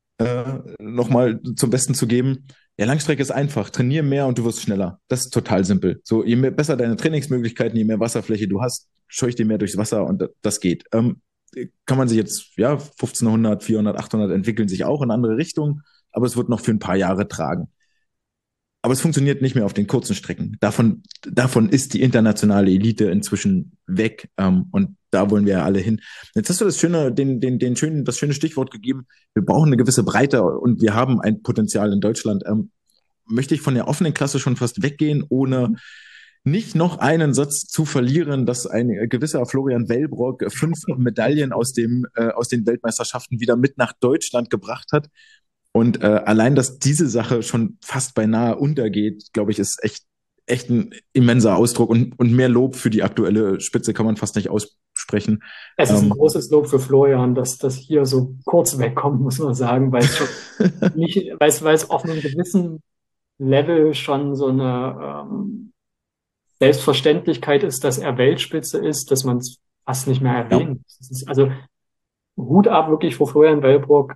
nochmal zum Besten zu geben. Ja, Langstrecke ist einfach. Trainier mehr und du wirst schneller. Das ist total simpel. So, je mehr, besser deine Trainingsmöglichkeiten, je mehr Wasserfläche du hast, scheuch dir mehr durchs Wasser und das geht. Kann man sich jetzt, ja, 1500, 400, 800 entwickeln sich auch in andere Richtungen, aber es wird noch für ein paar Jahre tragen. Aber es funktioniert nicht mehr auf den kurzen Strecken. Davon ist die internationale Elite inzwischen weg. Und da wollen wir ja alle hin. Jetzt hast du das schöne Stichwort gegeben. Wir brauchen eine gewisse Breite und wir haben ein Potenzial in Deutschland. Möchte ich von der offenen Klasse schon fast weggehen, ohne nicht noch einen Satz zu verlieren, dass ein gewisser Florian Wellbrock 5 Medaillen aus den Weltmeisterschaften wieder mit nach Deutschland gebracht hat. Und allein, dass diese Sache schon fast beinahe untergeht, glaube ich, ist echt ein immenser Ausdruck und mehr Lob für die aktuelle Spitze kann man fast nicht aussprechen. Es ist ein großes Lob für Florian, dass das hier so kurz wegkommt, muss man sagen, weil es schon nicht, weil es auf einem gewissen Level schon so eine Selbstverständlichkeit ist, dass er Weltspitze ist, dass man es fast nicht mehr Ja. erwähnt. Also Hut ab wirklich vor Florian Wellbrock,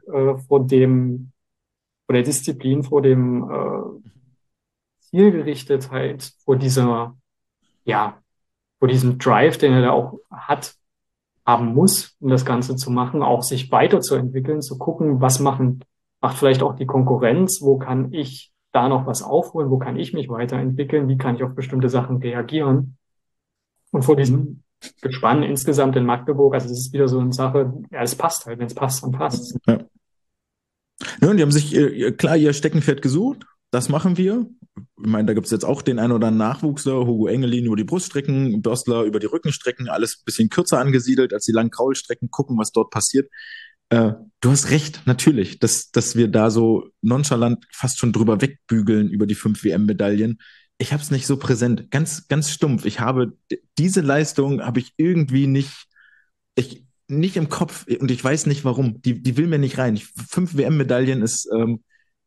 vor der Disziplin, vor dem Zielgerichtetheit, ja, vor diesem Drive, den er da auch haben muss, um das Ganze zu machen, auch sich weiterzuentwickeln, zu gucken, macht vielleicht auch die Konkurrenz, wo kann ich da noch was aufholen, wo kann ich mich weiterentwickeln, wie kann ich auf bestimmte Sachen reagieren. Und vor diesem Gespann insgesamt in Magdeburg, also es ist wieder so eine Sache, ja, es passt halt, wenn es passt, dann passt. Ja. Ja, und die haben sich klar ihr Steckenpferd gesucht. Das machen wir. Ich meine, da gibt es jetzt auch den einen oder anderen Nachwuchsler, Hugo Engelin über die Bruststrecken, Börstler über die Rückenstrecken, alles ein bisschen kürzer angesiedelt als die langen Kraulstrecken, gucken, was dort passiert. Du hast recht, natürlich, dass wir da so nonchalant fast schon drüber wegbügeln über die 5 WM-Medaillen. Ich habe es nicht so präsent, ganz, ganz stumpf. Diese Leistung habe ich irgendwie nicht im Kopf und ich weiß nicht warum. Die will mir nicht rein. 5 WM-Medaillen ist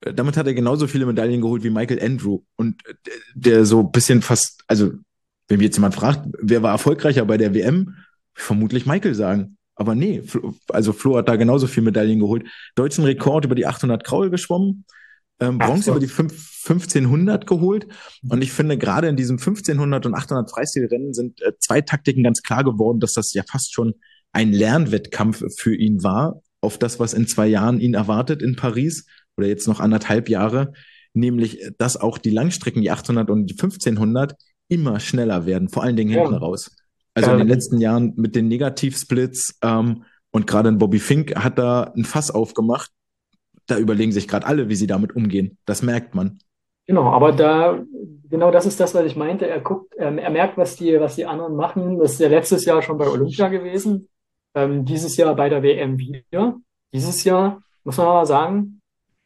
damit hat er genauso viele Medaillen geholt wie Michael Andrew. Und der so ein bisschen fast, also wenn mich jetzt jemand fragt, wer war erfolgreicher bei der WM, vermutlich Michael sagen. Aber nee, also Flo hat da genauso viele Medaillen geholt. Deutschen Rekord über die 800 Kraul geschwommen, Ach Bronze über so. die 1500 geholt. Und ich finde, gerade in diesem 1500 und 800 Freistilrennen sind zwei Taktiken ganz klar geworden, dass das ja fast schon ein Lernwettkampf für ihn war, auf das, was in 2 Jahren ihn erwartet in Paris oder jetzt noch 1,5 Jahre, nämlich, dass auch die Langstrecken, die 800 und die 1500, immer schneller werden, vor allen Dingen hinten Ja. raus. Also in den Ähm, letzten Jahren mit den Negativsplits und gerade in Bobby Fink hat da ein Fass aufgemacht. Da überlegen sich gerade alle, wie sie damit umgehen. Das merkt man. genau, aber genau das ist das, was ich meinte. Er guckt, er merkt, was die anderen machen. Das ist ja letztes Jahr schon bei Olympia gewesen. Dieses Jahr bei der WM wieder. Dieses Jahr, muss man mal sagen,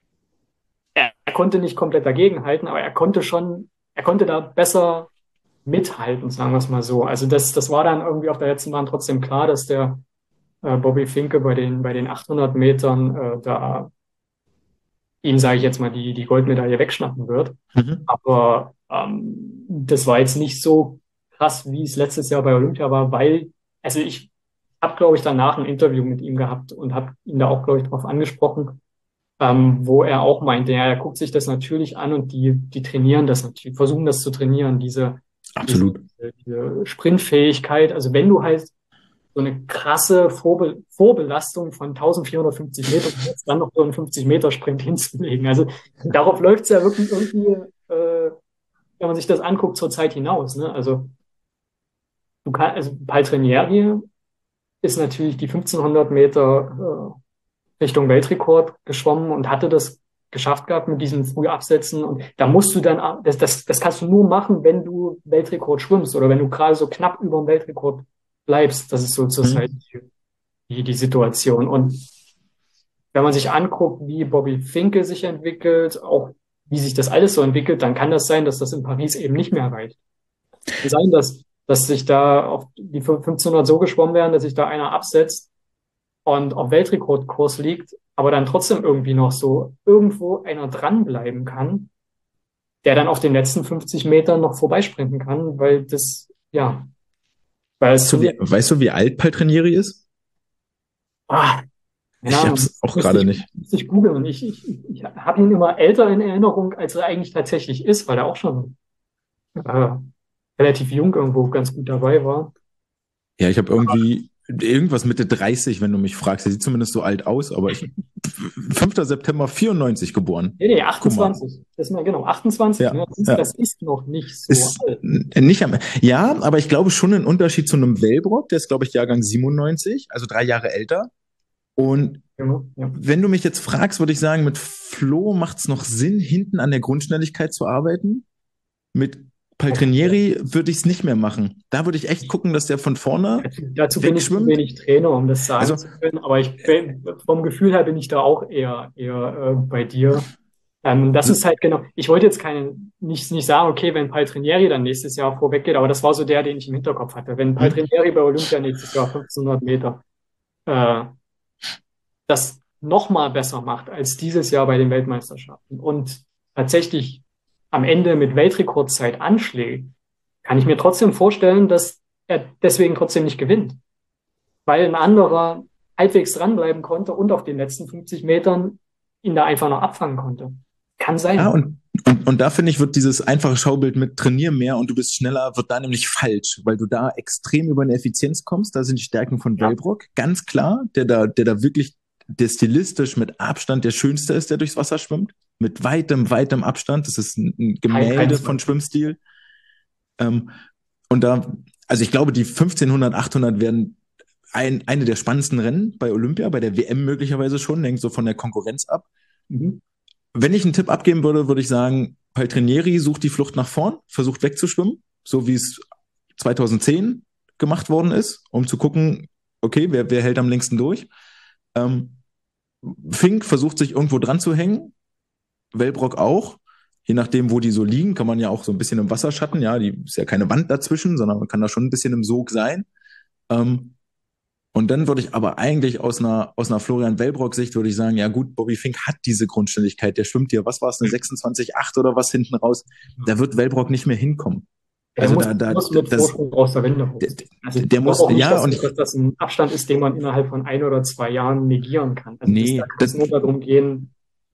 er konnte nicht komplett dagegenhalten, aber er konnte da besser mithalten, sagen wir es mal so. Also das war dann irgendwie auf der letzten Bahn trotzdem klar, dass der Bobby Finke bei den 800 Metern da ihm, sage ich jetzt mal, die Goldmedaille wegschnappen wird. Mhm. Aber das war jetzt nicht so krass, wie es letztes Jahr bei Olympia war, weil, also ich habe, glaube ich, danach ein Interview mit ihm gehabt und habe ihn da auch, glaube ich, drauf angesprochen, wo er auch meinte, ja, er guckt sich das natürlich an und die trainieren das natürlich, versuchen das zu trainieren, diese, Absolut. diese Sprintfähigkeit. Also wenn du halt so eine krasse Vorbelastung von 1450 Metern, und jetzt dann noch so einen 50-Meter-Sprint hinzulegen. Also darauf läuft es ja wirklich irgendwie, wenn man sich das anguckt, zur Zeit hinaus. Ne? Also also Paltrinieri ist natürlich die 1500 Meter Richtung Weltrekord geschwommen und hatte das geschafft gehabt mit diesem Frühabsetzen. Und da musst du dann, das kannst du nur machen, wenn du Weltrekord schwimmst oder wenn du gerade so knapp über dem Weltrekord bleibst. Das ist so zurzeit Mhm. die Situation. Und wenn man sich anguckt, wie Bobby Finke sich entwickelt, auch wie sich das alles so entwickelt, dann kann das sein, dass das in Paris eben nicht mehr reicht. Kann sein, dass sich da auf die 1500 so geschwommen werden, dass sich da einer absetzt und auf Weltrekordkurs liegt, aber dann trotzdem irgendwie noch so irgendwo einer dranbleiben kann, der dann auf den letzten 50 Metern noch vorbeisprinten kann, ja, weil es zu wenig. Weißt du, wie alt Paltrinieri ist? Ah, keine Ich Ahnung, hab's auch gerade nicht. müsste ich googeln. Ich habe ihn immer älter in Erinnerung, als er eigentlich tatsächlich ist, weil er auch schon äh, relativ jung irgendwo ganz gut dabei war. Ja, ich habe irgendwie irgendwas Mitte 30, wenn du mich fragst. Er sieht zumindest so alt aus, aber 5. September 94 geboren. Nee, nee, Guck mal. 28. Das ist mal genau, 28. Ja, Ne? ja. Das ist noch nicht so Ist alt. nicht am, ja, aber ich glaube schon ein Unterschied zu einem Wellbrock. Der ist, glaube ich, Jahrgang 97, also 3 Jahre älter. Und Genau, ja. wenn du mich jetzt fragst, würde ich sagen, mit Flo macht es noch Sinn, hinten an der Grundschnelligkeit zu arbeiten. Mit Paltrinieri würde ich es nicht mehr machen. Da würde ich echt gucken, dass der von vorne Dazu bin ich zu wegschwimmt. wenig Trainer, um das sagen Also, zu können, aber vom Gefühl her bin ich da auch eher bei dir. Das ist halt genau, ich wollte jetzt nicht sagen, okay, wenn Paltrinieri dann nächstes Jahr vorweggeht, aber das war so der, den ich im Hinterkopf hatte. Wenn hm, Paltrinieri bei Olympia nächstes Jahr 1500 Meter äh, das nochmal besser macht als dieses Jahr bei den Weltmeisterschaften und tatsächlich am Ende mit Weltrekordzeit anschlägt, kann ich mir trotzdem vorstellen, dass er deswegen trotzdem nicht gewinnt, weil ein anderer halbwegs dranbleiben konnte und auf den letzten 50 Metern ihn da einfach noch abfangen konnte. Kann ja, sein. und da finde ich, wird dieses einfache Schaubild mit trainier mehr und du bist schneller, wird da nämlich falsch, weil du da extrem über eine Effizienz kommst. Da sind die Stärken von Ja, Wellbrock, ganz klar, der da wirklich, der stilistisch mit Abstand der Schönste ist, der durchs Wasser schwimmt. Mit weitem Abstand. Das ist ein kein Gemälde von Zweifel. Schwimmstil. Ähm, und da, also ich glaube, die 1500, 800 werden eine der spannendsten Rennen bei Olympia, bei der WM möglicherweise schon, hängt so von der Konkurrenz ab. Mhm. Wenn ich einen Tipp abgeben würde, würde ich sagen, Paltrinieri sucht die Flucht nach vorn, versucht wegzuschwimmen, so wie es 2010 gemacht worden ist, um zu gucken, okay, wer hält am längsten durch. Ähm, Fink versucht sich irgendwo dran zu hängen, Wellbrock auch. Je nachdem, wo die so liegen, kann man ja auch so ein bisschen im Wasserschatten, ja, die ist ja keine Wand dazwischen, sondern man kann da schon ein bisschen im Sog sein. Ähm, Und dann würde ich aber eigentlich aus einer Florian Wellbrock-Sicht würde ich sagen, ja gut, Bobby Fink hat diese Grundständigkeit, der schwimmt hier, was war es, eine 26,8 oder was hinten raus, da wird Wellbrock nicht mehr hinkommen. Der Also muss mit Vorsprung aus der Wende der, raus. Also ich der glaube muss, auch nicht, ja, dass das ein Abstand ist, den man innerhalb von 1 oder 2 Jahren negieren kann. Also da nee, kann es nur darum gehen,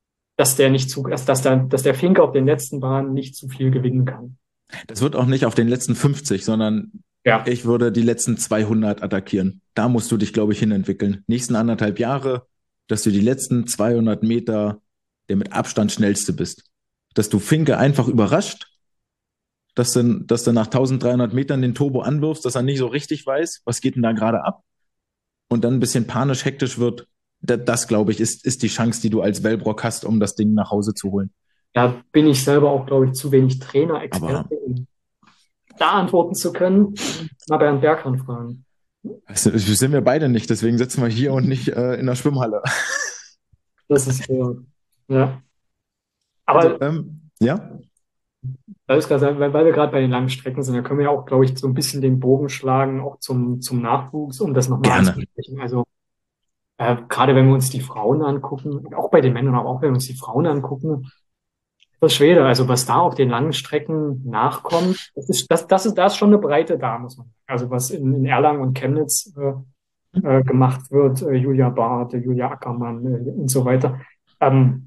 dass der Fink auf den letzten Bahnen nicht zu viel gewinnen kann. das wird auch nicht auf den letzten 50, sondern Ja, ich würde die letzten 200 attackieren. Da musst du dich, glaube ich, hinentwickeln. Nächsten 1,5 Jahre, dass du die letzten 200 Meter der mit Abstand schnellste bist. Dass du Finke einfach überrascht, dass du nach 1300 Metern den Turbo anwirfst, dass er nicht so richtig weiß, was geht denn da gerade ab und dann ein bisschen panisch, hektisch wird. Das glaube ich, ist die Chance, die du als Wellbrock hast, um das Ding nach Hause zu holen. da bin ich selber auch, glaube ich, zu wenig Aber Trainer-Experte, um da antworten zu können. Mal Bernd Berghahn fragen. also, sind wir beide nicht, deswegen sitzen wir hier und nicht in der Schwimmhalle. Das ist ja. Also, Aber ja, da ist gerade, weil wir gerade bei den langen Strecken sind, da können wir ja auch, glaube ich, so ein bisschen den Bogen schlagen, auch zum Nachwuchs, um das nochmal gerne. anzusprechen. Also gerade wenn wir uns die Frauen angucken, auch bei den Männern, aber auch wenn wir uns die Frauen angucken, das Schwede, also was da auf den langen Strecken nachkommt, da ist schon eine Breite da, muss man sagen. Also was in Erlangen und Chemnitz gemacht wird, Julia Barth, Julia Ackermann und so weiter. Ähm,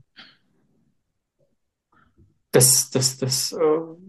das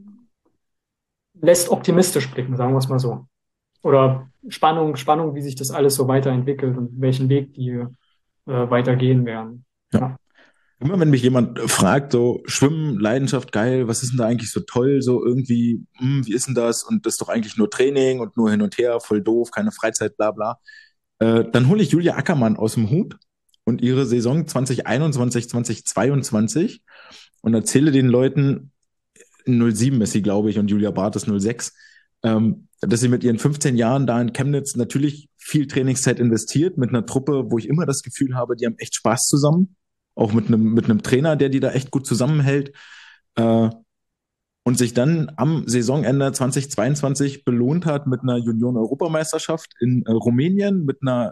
lässt optimistisch blicken, sagen wir es mal so. Oder Spannung, wie sich das alles so weiterentwickelt und welchen Weg die weitergehen werden. Ja. Ja. Immer wenn mich jemand fragt, so Schwimmen, Leidenschaft, geil, was ist denn da eigentlich so toll, so irgendwie, wie ist denn das? Und das ist doch eigentlich nur Training und nur hin und her, voll doof, keine Freizeit, bla bla. Dann hole ich Julia Ackermann aus dem Hut und ihre Saison 2021, 2022 und erzähle den Leuten, 07 ist sie, glaube ich, und Julia Barth ist 06, dass sie mit ihren 15 Jahren da in Chemnitz natürlich viel Trainingszeit investiert, mit einer Truppe, wo ich immer das Gefühl habe, die haben echt Spaß zusammen. Auch mit einem Trainer, der die da echt gut zusammenhält. Äh, und sich dann am Saisonende 2022 belohnt hat mit einer Junioren-Europameisterschaft in Rumänien, mit einer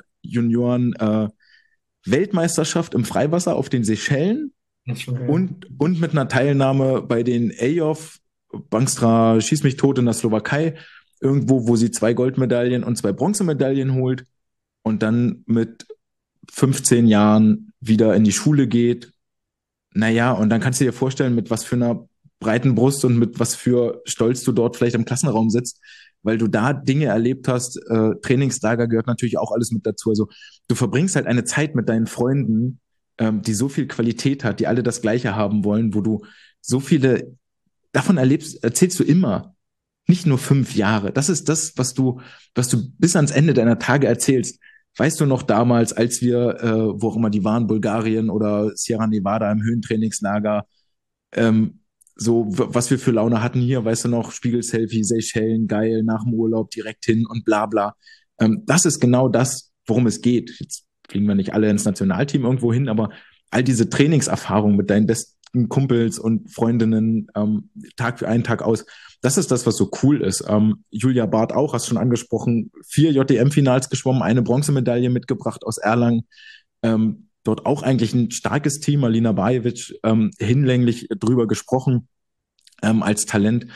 Junioren-Weltmeisterschaft im Freiwasser auf den Seychellen Das ist schon geil. und mit einer Teilnahme bei den EJOF, Bangstra schieß mich tot in der Slowakei, irgendwo, wo sie 2 Goldmedaillen und 2 Bronzemedaillen holt und dann mit 15 Jahren wieder in die Schule geht. Naja, und dann kannst du dir vorstellen, mit was für einer breiten Brust und mit was für Stolz du dort vielleicht im Klassenraum sitzt, weil du da Dinge erlebt hast. Trainingslager gehört natürlich auch alles mit dazu. Also du verbringst halt eine Zeit mit deinen Freunden, die so viel Qualität hat, die alle das Gleiche haben wollen, wo du so viele davon erlebst, erzählst du immer. Nicht nur 5 Jahre. Das ist das, was du bis ans Ende deiner Tage erzählst. Weißt du noch damals, als wir, wo auch immer die waren, Bulgarien oder Sierra Nevada im Höhentrainingslager, ähm, so, was wir für Laune hatten hier, weißt du noch, Spiegelselfie, Seychellen, geil, nach dem Urlaub direkt hin und bla bla. Das ist genau das, worum es geht. Jetzt fliegen wir nicht alle ins Nationalteam irgendwo hin, aber all diese Trainingserfahrungen mit deinen besten Kumpels und Freundinnen, Tag für einen Tag aus, das ist das, was so cool ist. Julia Barth auch, hast schon angesprochen, 4 JDM-Finals geschwommen, eine Bronzemedaille mitgebracht aus Erlangen. Dort auch eigentlich ein starkes Team, Alina Bajevic, hinlänglich drüber gesprochen, als Talent,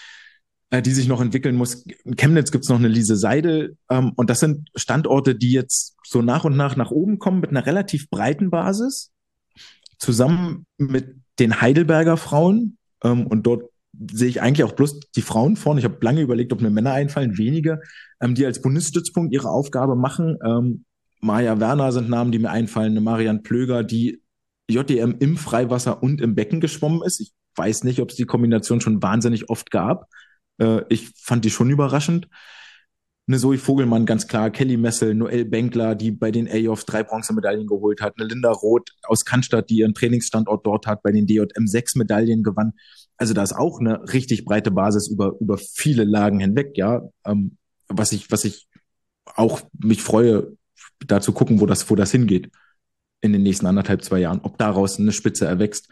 die sich noch entwickeln muss. In Chemnitz gibt's noch eine Lise Seidel, und das sind Standorte, die jetzt so nach und nach oben kommen mit einer relativ breiten Basis, zusammen mit den Heidelberger Frauen, und dort sehe ich eigentlich auch bloß die Frauen vorne. Ich habe lange überlegt, ob mir Männer einfallen, wenige, die als Bundesstützpunkt ihre Aufgabe machen. Maja Werner sind Namen, die mir einfallen, eine Marianne Plöger, die JDM im Freiwasser und im Becken geschwommen ist. Ich weiß nicht, ob es die Kombination schon wahnsinnig oft gab. Ich fand die schon überraschend. Eine Zoe Vogelmann, ganz klar, Kelly Messel, Noelle Benkler, die bei den AOF 3 Bronzemedaillen geholt hat, eine Linda Roth aus Cannstatt, die ihren Trainingsstandort dort hat, bei den DJM 6 Medaillen gewann. Also da ist auch eine richtig breite Basis über viele Lagen hinweg, ja. Was ich auch mich freue, da zu gucken, wo das hingeht in den nächsten 1,5, 2 Jahren, ob daraus eine Spitze erwächst.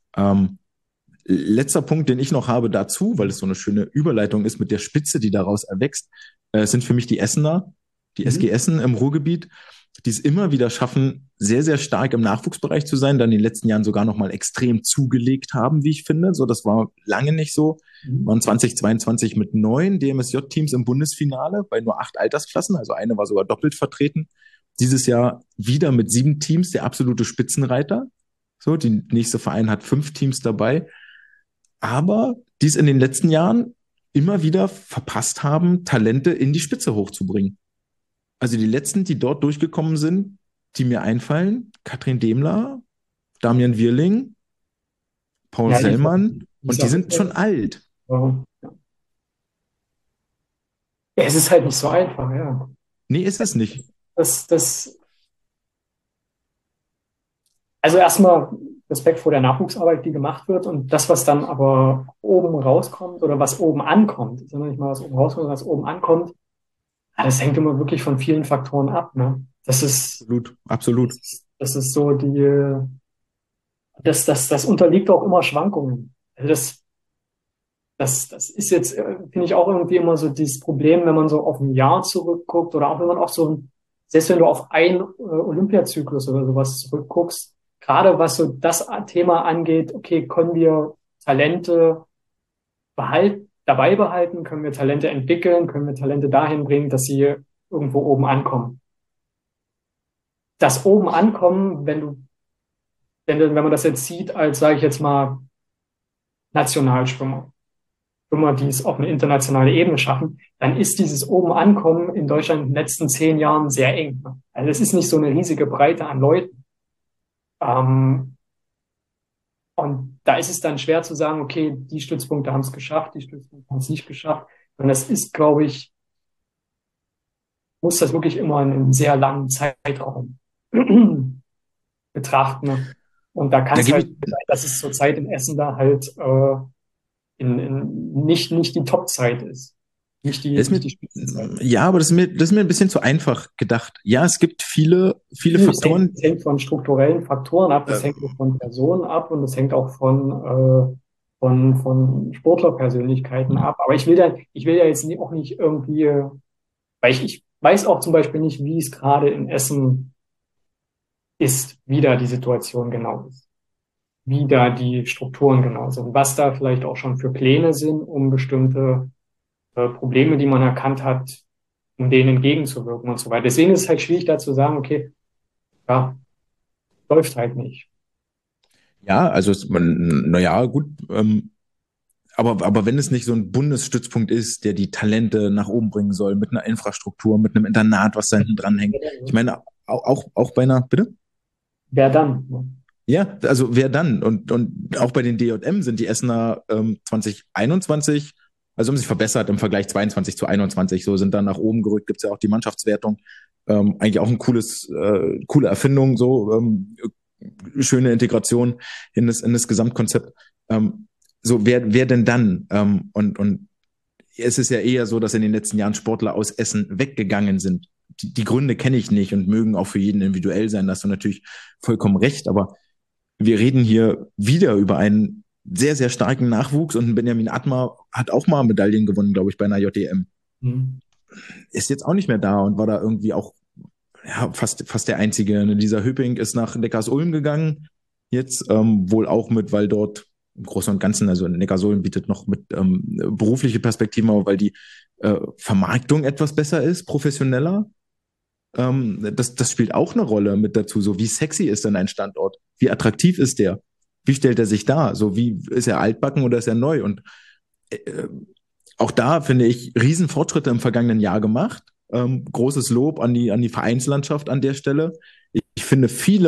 Letzter Punkt, den ich noch habe dazu, weil es so eine schöne Überleitung ist mit der Spitze, die daraus erwächst, sind für mich die Essener. die SG Essen im Ruhrgebiet, die es immer wieder schaffen, sehr, sehr stark im Nachwuchsbereich zu sein, dann in den letzten Jahren sogar nochmal extrem zugelegt haben, wie ich finde. So, das war lange nicht so. Waren 2022 mit 9 DMSJ-Teams im Bundesfinale bei nur 8 Altersklassen, also eine war sogar doppelt vertreten. Dieses Jahr wieder mit 7 Teams, der absolute Spitzenreiter. So, die nächste Verein hat 5 Teams dabei. Aber die es in den letzten Jahren immer wieder verpasst haben, Talente in die Spitze hochzubringen. Also die letzten, die dort durchgekommen sind, die mir einfallen, Katrin Demler, Damian Wirling, Paul Sellmann, und die sind schon alt. Ja. Ja, es ist halt nicht so einfach, ja. Nee, ist es nicht. Also erstmal Respekt vor der Nachwuchsarbeit, die gemacht wird, und das, was dann aber oben rauskommt oder was oben ankommt, ist ja noch nicht mal was oben rauskommt, was oben ankommt, das hängt immer wirklich von vielen Faktoren ab, ne? Das ist absolut. Das ist so das unterliegt auch immer Schwankungen. Also das ist jetzt, finde ich, auch irgendwie immer so dieses Problem, wenn man so auf ein Jahr zurückguckt oder auch wenn man auch selbst wenn du auf einen Olympiazyklus oder sowas zurückguckst, gerade was so das Thema angeht, okay, können wir Talente dabei behalten, können wir Talente entwickeln, können wir Talente dahin bringen, dass sie irgendwo oben ankommen. Das oben ankommen, wenn man das jetzt sieht als, sage ich jetzt mal, Nationalschwimmer, die es auf eine internationale Ebene schaffen, dann ist dieses oben Ankommen in Deutschland in den letzten 10 Jahren sehr eng. Also es ist nicht so eine riesige Breite an Leuten. Und da ist es dann schwer zu sagen, okay, die Stützpunkte haben es geschafft, die Stützpunkte haben es nicht geschafft. Und das ist, glaube ich, muss das wirklich immer in einem sehr langen Zeitraum betrachten. Und da kann es halt sein, dass es zur Zeit in Essen da halt nicht die Top-Zeit ist. Ja, aber das ist mir ein bisschen zu einfach gedacht. Ja, es gibt viele Faktoren. Das hängt von strukturellen Faktoren ab, das hängt auch von Personen ab und das hängt auch von Sportlerpersönlichkeiten ab. Aber ich will ja jetzt auch nicht irgendwie, weil ich weiß auch zum Beispiel nicht, wie es gerade in Essen ist, wie da die Situation genau ist, wie da die Strukturen genau sind, was da vielleicht auch schon für Pläne sind, um bestimmte Probleme, die man erkannt hat, um denen entgegenzuwirken und so weiter. Deswegen ist es halt schwierig, da zu sagen, okay, ja, läuft halt nicht. Ja, also naja, gut, aber wenn es nicht so ein Bundesstützpunkt ist, der die Talente nach oben bringen soll, mit einer Infrastruktur, mit einem Internat, was da hinten dran hängt. Ich meine, auch bei einer, bitte? Wer dann? Ja, also wer dann? Und auch bei den DJM sind die Essener 2021, also haben sich verbessert im Vergleich 22 zu 21, so sind dann nach oben gerückt, gibt's ja auch die Mannschaftswertung. Eigentlich auch ein coole Erfindung, so schöne Integration in das Gesamtkonzept. So, wer denn dann? Und es ist ja eher so, dass in den letzten Jahren Sportler aus Essen weggegangen sind. Die Gründe kenne ich nicht und mögen auch für jeden individuell sein, da hast du natürlich vollkommen recht, aber wir reden hier wieder über einen sehr, sehr starken Nachwuchs und Benjamin Atmar hat auch mal Medaillen gewonnen, glaube ich, bei einer JDM. Ist jetzt auch nicht mehr da und war da irgendwie auch fast der Einzige. Lisa Höping ist nach Neckarsulm gegangen, jetzt wohl auch weil dort im Großen und Ganzen, also Neckarsulm bietet noch mit berufliche Perspektiven, aber weil die Vermarktung etwas besser ist, professioneller. Das spielt auch eine Rolle mit dazu. So, wie sexy ist denn ein Standort? Wie attraktiv ist der? Wie stellt er sich dar? So, wie ist er altbacken oder ist er neu? Und auch da finde ich Riesenfortschritte im vergangenen Jahr gemacht. Großes Lob an die Vereinslandschaft an der Stelle. Ich finde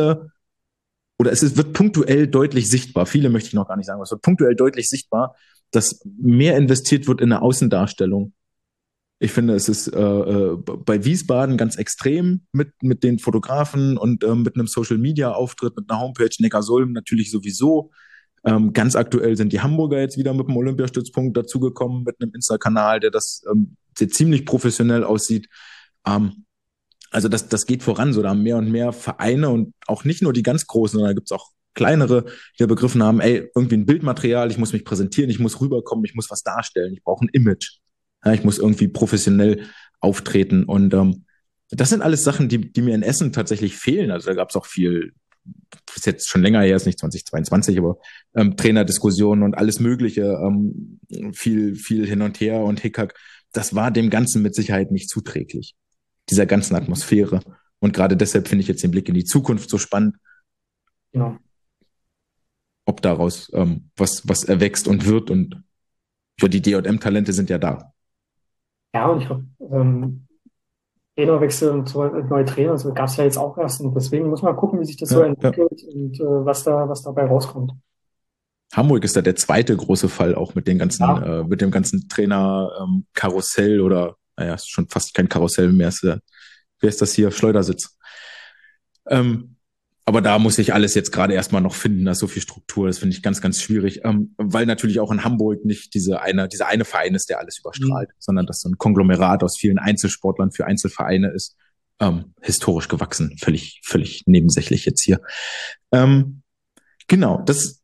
wird punktuell deutlich sichtbar. Viele möchte ich noch gar nicht sagen, aber es wird punktuell deutlich sichtbar, dass mehr investiert wird in eine Außendarstellung. Ich finde, es ist bei Wiesbaden ganz extrem mit den Fotografen und mit einem Social-Media-Auftritt, mit einer Homepage, Neckarsulm natürlich sowieso. Ganz aktuell sind die Hamburger jetzt wieder mit dem Olympiastützpunkt dazugekommen, mit einem Insta-Kanal, der ziemlich professionell aussieht. Also das geht voran, so da haben mehr und mehr Vereine und auch nicht nur die ganz großen, sondern da gibt's auch kleinere, die begriffen haben, irgendwie ein Bildmaterial, ich muss mich präsentieren, ich muss rüberkommen, ich muss was darstellen, ich brauche ein Image. Ja, ich muss irgendwie professionell auftreten und Das sind alles Sachen, die mir in Essen tatsächlich fehlen. Also da gab es auch viel, das ist jetzt schon länger her, ist nicht 2022, aber Trainerdiskussionen und alles Mögliche, viel hin und her und Hickhack. Das war dem Ganzen mit Sicherheit nicht zuträglich, dieser ganzen Atmosphäre. Und gerade deshalb finde ich jetzt den Blick in die Zukunft so spannend, Genau. ob daraus was erwächst und wird. Und ja, die D&M-Talente sind ja da. Ja, und ich glaube, Trainerwechsel und so, neue Trainer, so gab es ja jetzt auch erst. Und deswegen muss man gucken, wie sich das so Ja, ja. entwickelt und was dabei rauskommt. Hamburg ist da der zweite große Fall, auch Ja, mit dem ganzen Trainer Karussell oder, naja, ist schon fast kein Karussell mehr, wer ist das hier? Schleudersitz. Ähm, aber da muss ich alles jetzt gerade erstmal noch finden, da ist so viel Struktur, das finde ich ganz, ganz schwierig, weil natürlich auch in Hamburg nicht dieser eine Verein ist, der alles hm, überstrahlt, sondern dass so ein Konglomerat aus vielen Einzelsportlern für Einzelvereine ist, historisch gewachsen, völlig nebensächlich jetzt hier. Ähm, genau,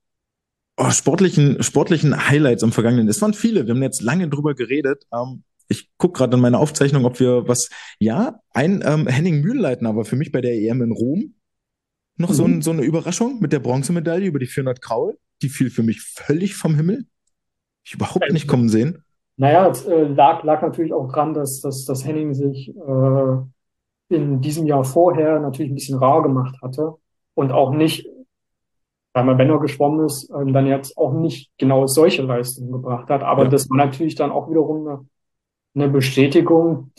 sportlichen Highlights am vergangenen. Es waren viele. Wir haben jetzt lange drüber geredet. Ich gucke gerade in meine Aufzeichnung, ob wir was. Ja, Henning Mühlleitner war für mich bei der EM in Rom noch mhm. so eine Überraschung mit der Bronzemedaille über die 400 Kraul. Die fiel für mich völlig vom Himmel. Ich überhaupt nicht kommen sehen. Naja, es lag natürlich auch dran, dass Henning sich in diesem Jahr vorher natürlich ein bisschen rar gemacht hatte und auch nicht, weil man, wenn er geschwommen ist, dann jetzt auch nicht genau solche Leistungen gebracht hat. Aber Ja, das war natürlich dann auch wiederum eine Bestätigung,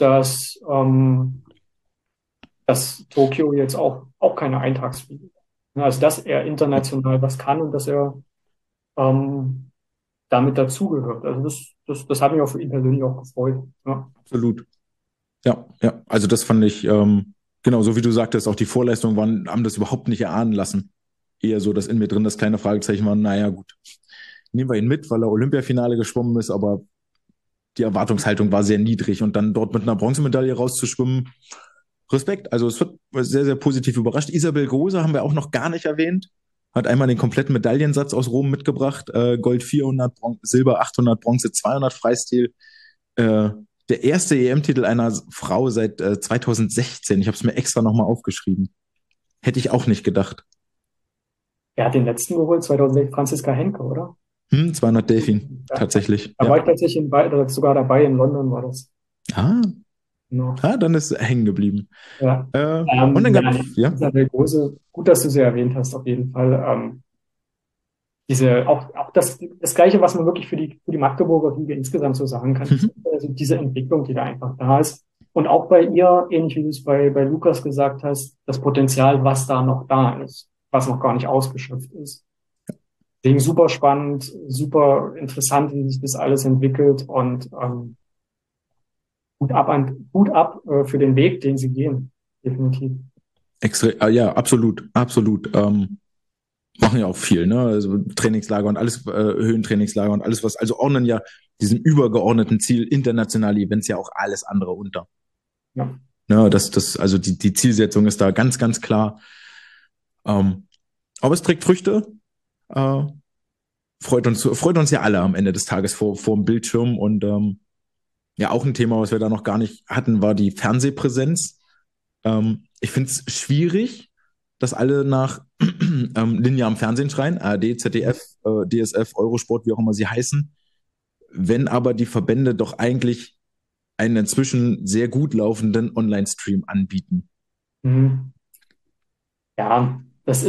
dass Tokio jetzt auch keine Eintagsfliege ist. Also, dass er international was kann und dass er ähm, damit dazugehört. Also das hat mich auch für ihn persönlich auch gefreut. Ja. absolut. Ja, ja. Also das fand ich, genau, so wie du sagtest, auch die Vorleistungen haben das überhaupt nicht erahnen lassen. Eher so, dass in mir drin das kleine Fragezeichen war, naja, gut, nehmen wir ihn mit, weil er Olympiafinale geschwommen ist, aber die Erwartungshaltung war sehr niedrig und dann dort mit einer Bronzemedaille rauszuschwimmen. Respekt. Also es wird sehr, sehr positiv überrascht. Isabel Große haben wir auch noch gar nicht erwähnt. Hat einmal den kompletten Medaillensatz aus Rom mitgebracht. Gold 400, Silber 800, Bronze 200 Freistil. Äh, der erste EM-Titel einer Frau seit 2016. Ich habe es mir extra nochmal aufgeschrieben. Hätte ich auch nicht gedacht. Er hat den letzten geholt, 2006, Franziska Henke, oder? 200 Delfin, Ja, tatsächlich. da war Ja. ich tatsächlich sogar dabei, in London war das. Ah, Genau. dann ist hängen geblieben. Ja. Und dann Ja, gab nee, ja. Isabel Große, gut, dass du sie erwähnt hast, auf jeden Fall. Auch das Gleiche, was man wirklich für die Magdeburger Liga insgesamt so sagen kann, ist also diese Entwicklung, die da einfach da ist. Und auch bei ihr, ähnlich wie du es bei Lukas gesagt hast, das Potenzial, was da noch da ist, was noch gar nicht ausgeschöpft ist. Deswegen super spannend, super interessant, wie sich das alles entwickelt und Hut ab für den Weg, den sie gehen. Definitiv. Ja, absolut, absolut. Machen ja auch viel, ne? Also Trainingslager und alles, Höhentrainingslager und alles was, also ordnen ja diesem übergeordneten Ziel internationale Events ja auch alles andere unter. Ja. Ne? Also die Zielsetzung ist da ganz, ganz klar. Ähm, aber es trägt Früchte. Äh, freut uns ja alle am Ende des Tages vor dem Bildschirm. Und ja, auch ein Thema, was wir da noch gar nicht hatten, war die Fernsehpräsenz. Ich finde es schwierig, dass alle nach linearem Fernsehen schreien, ARD, ZDF, DSF, Eurosport, wie auch immer sie heißen. Wenn aber die Verbände doch eigentlich einen inzwischen sehr gut laufenden Online-Stream anbieten. Mhm. Ja,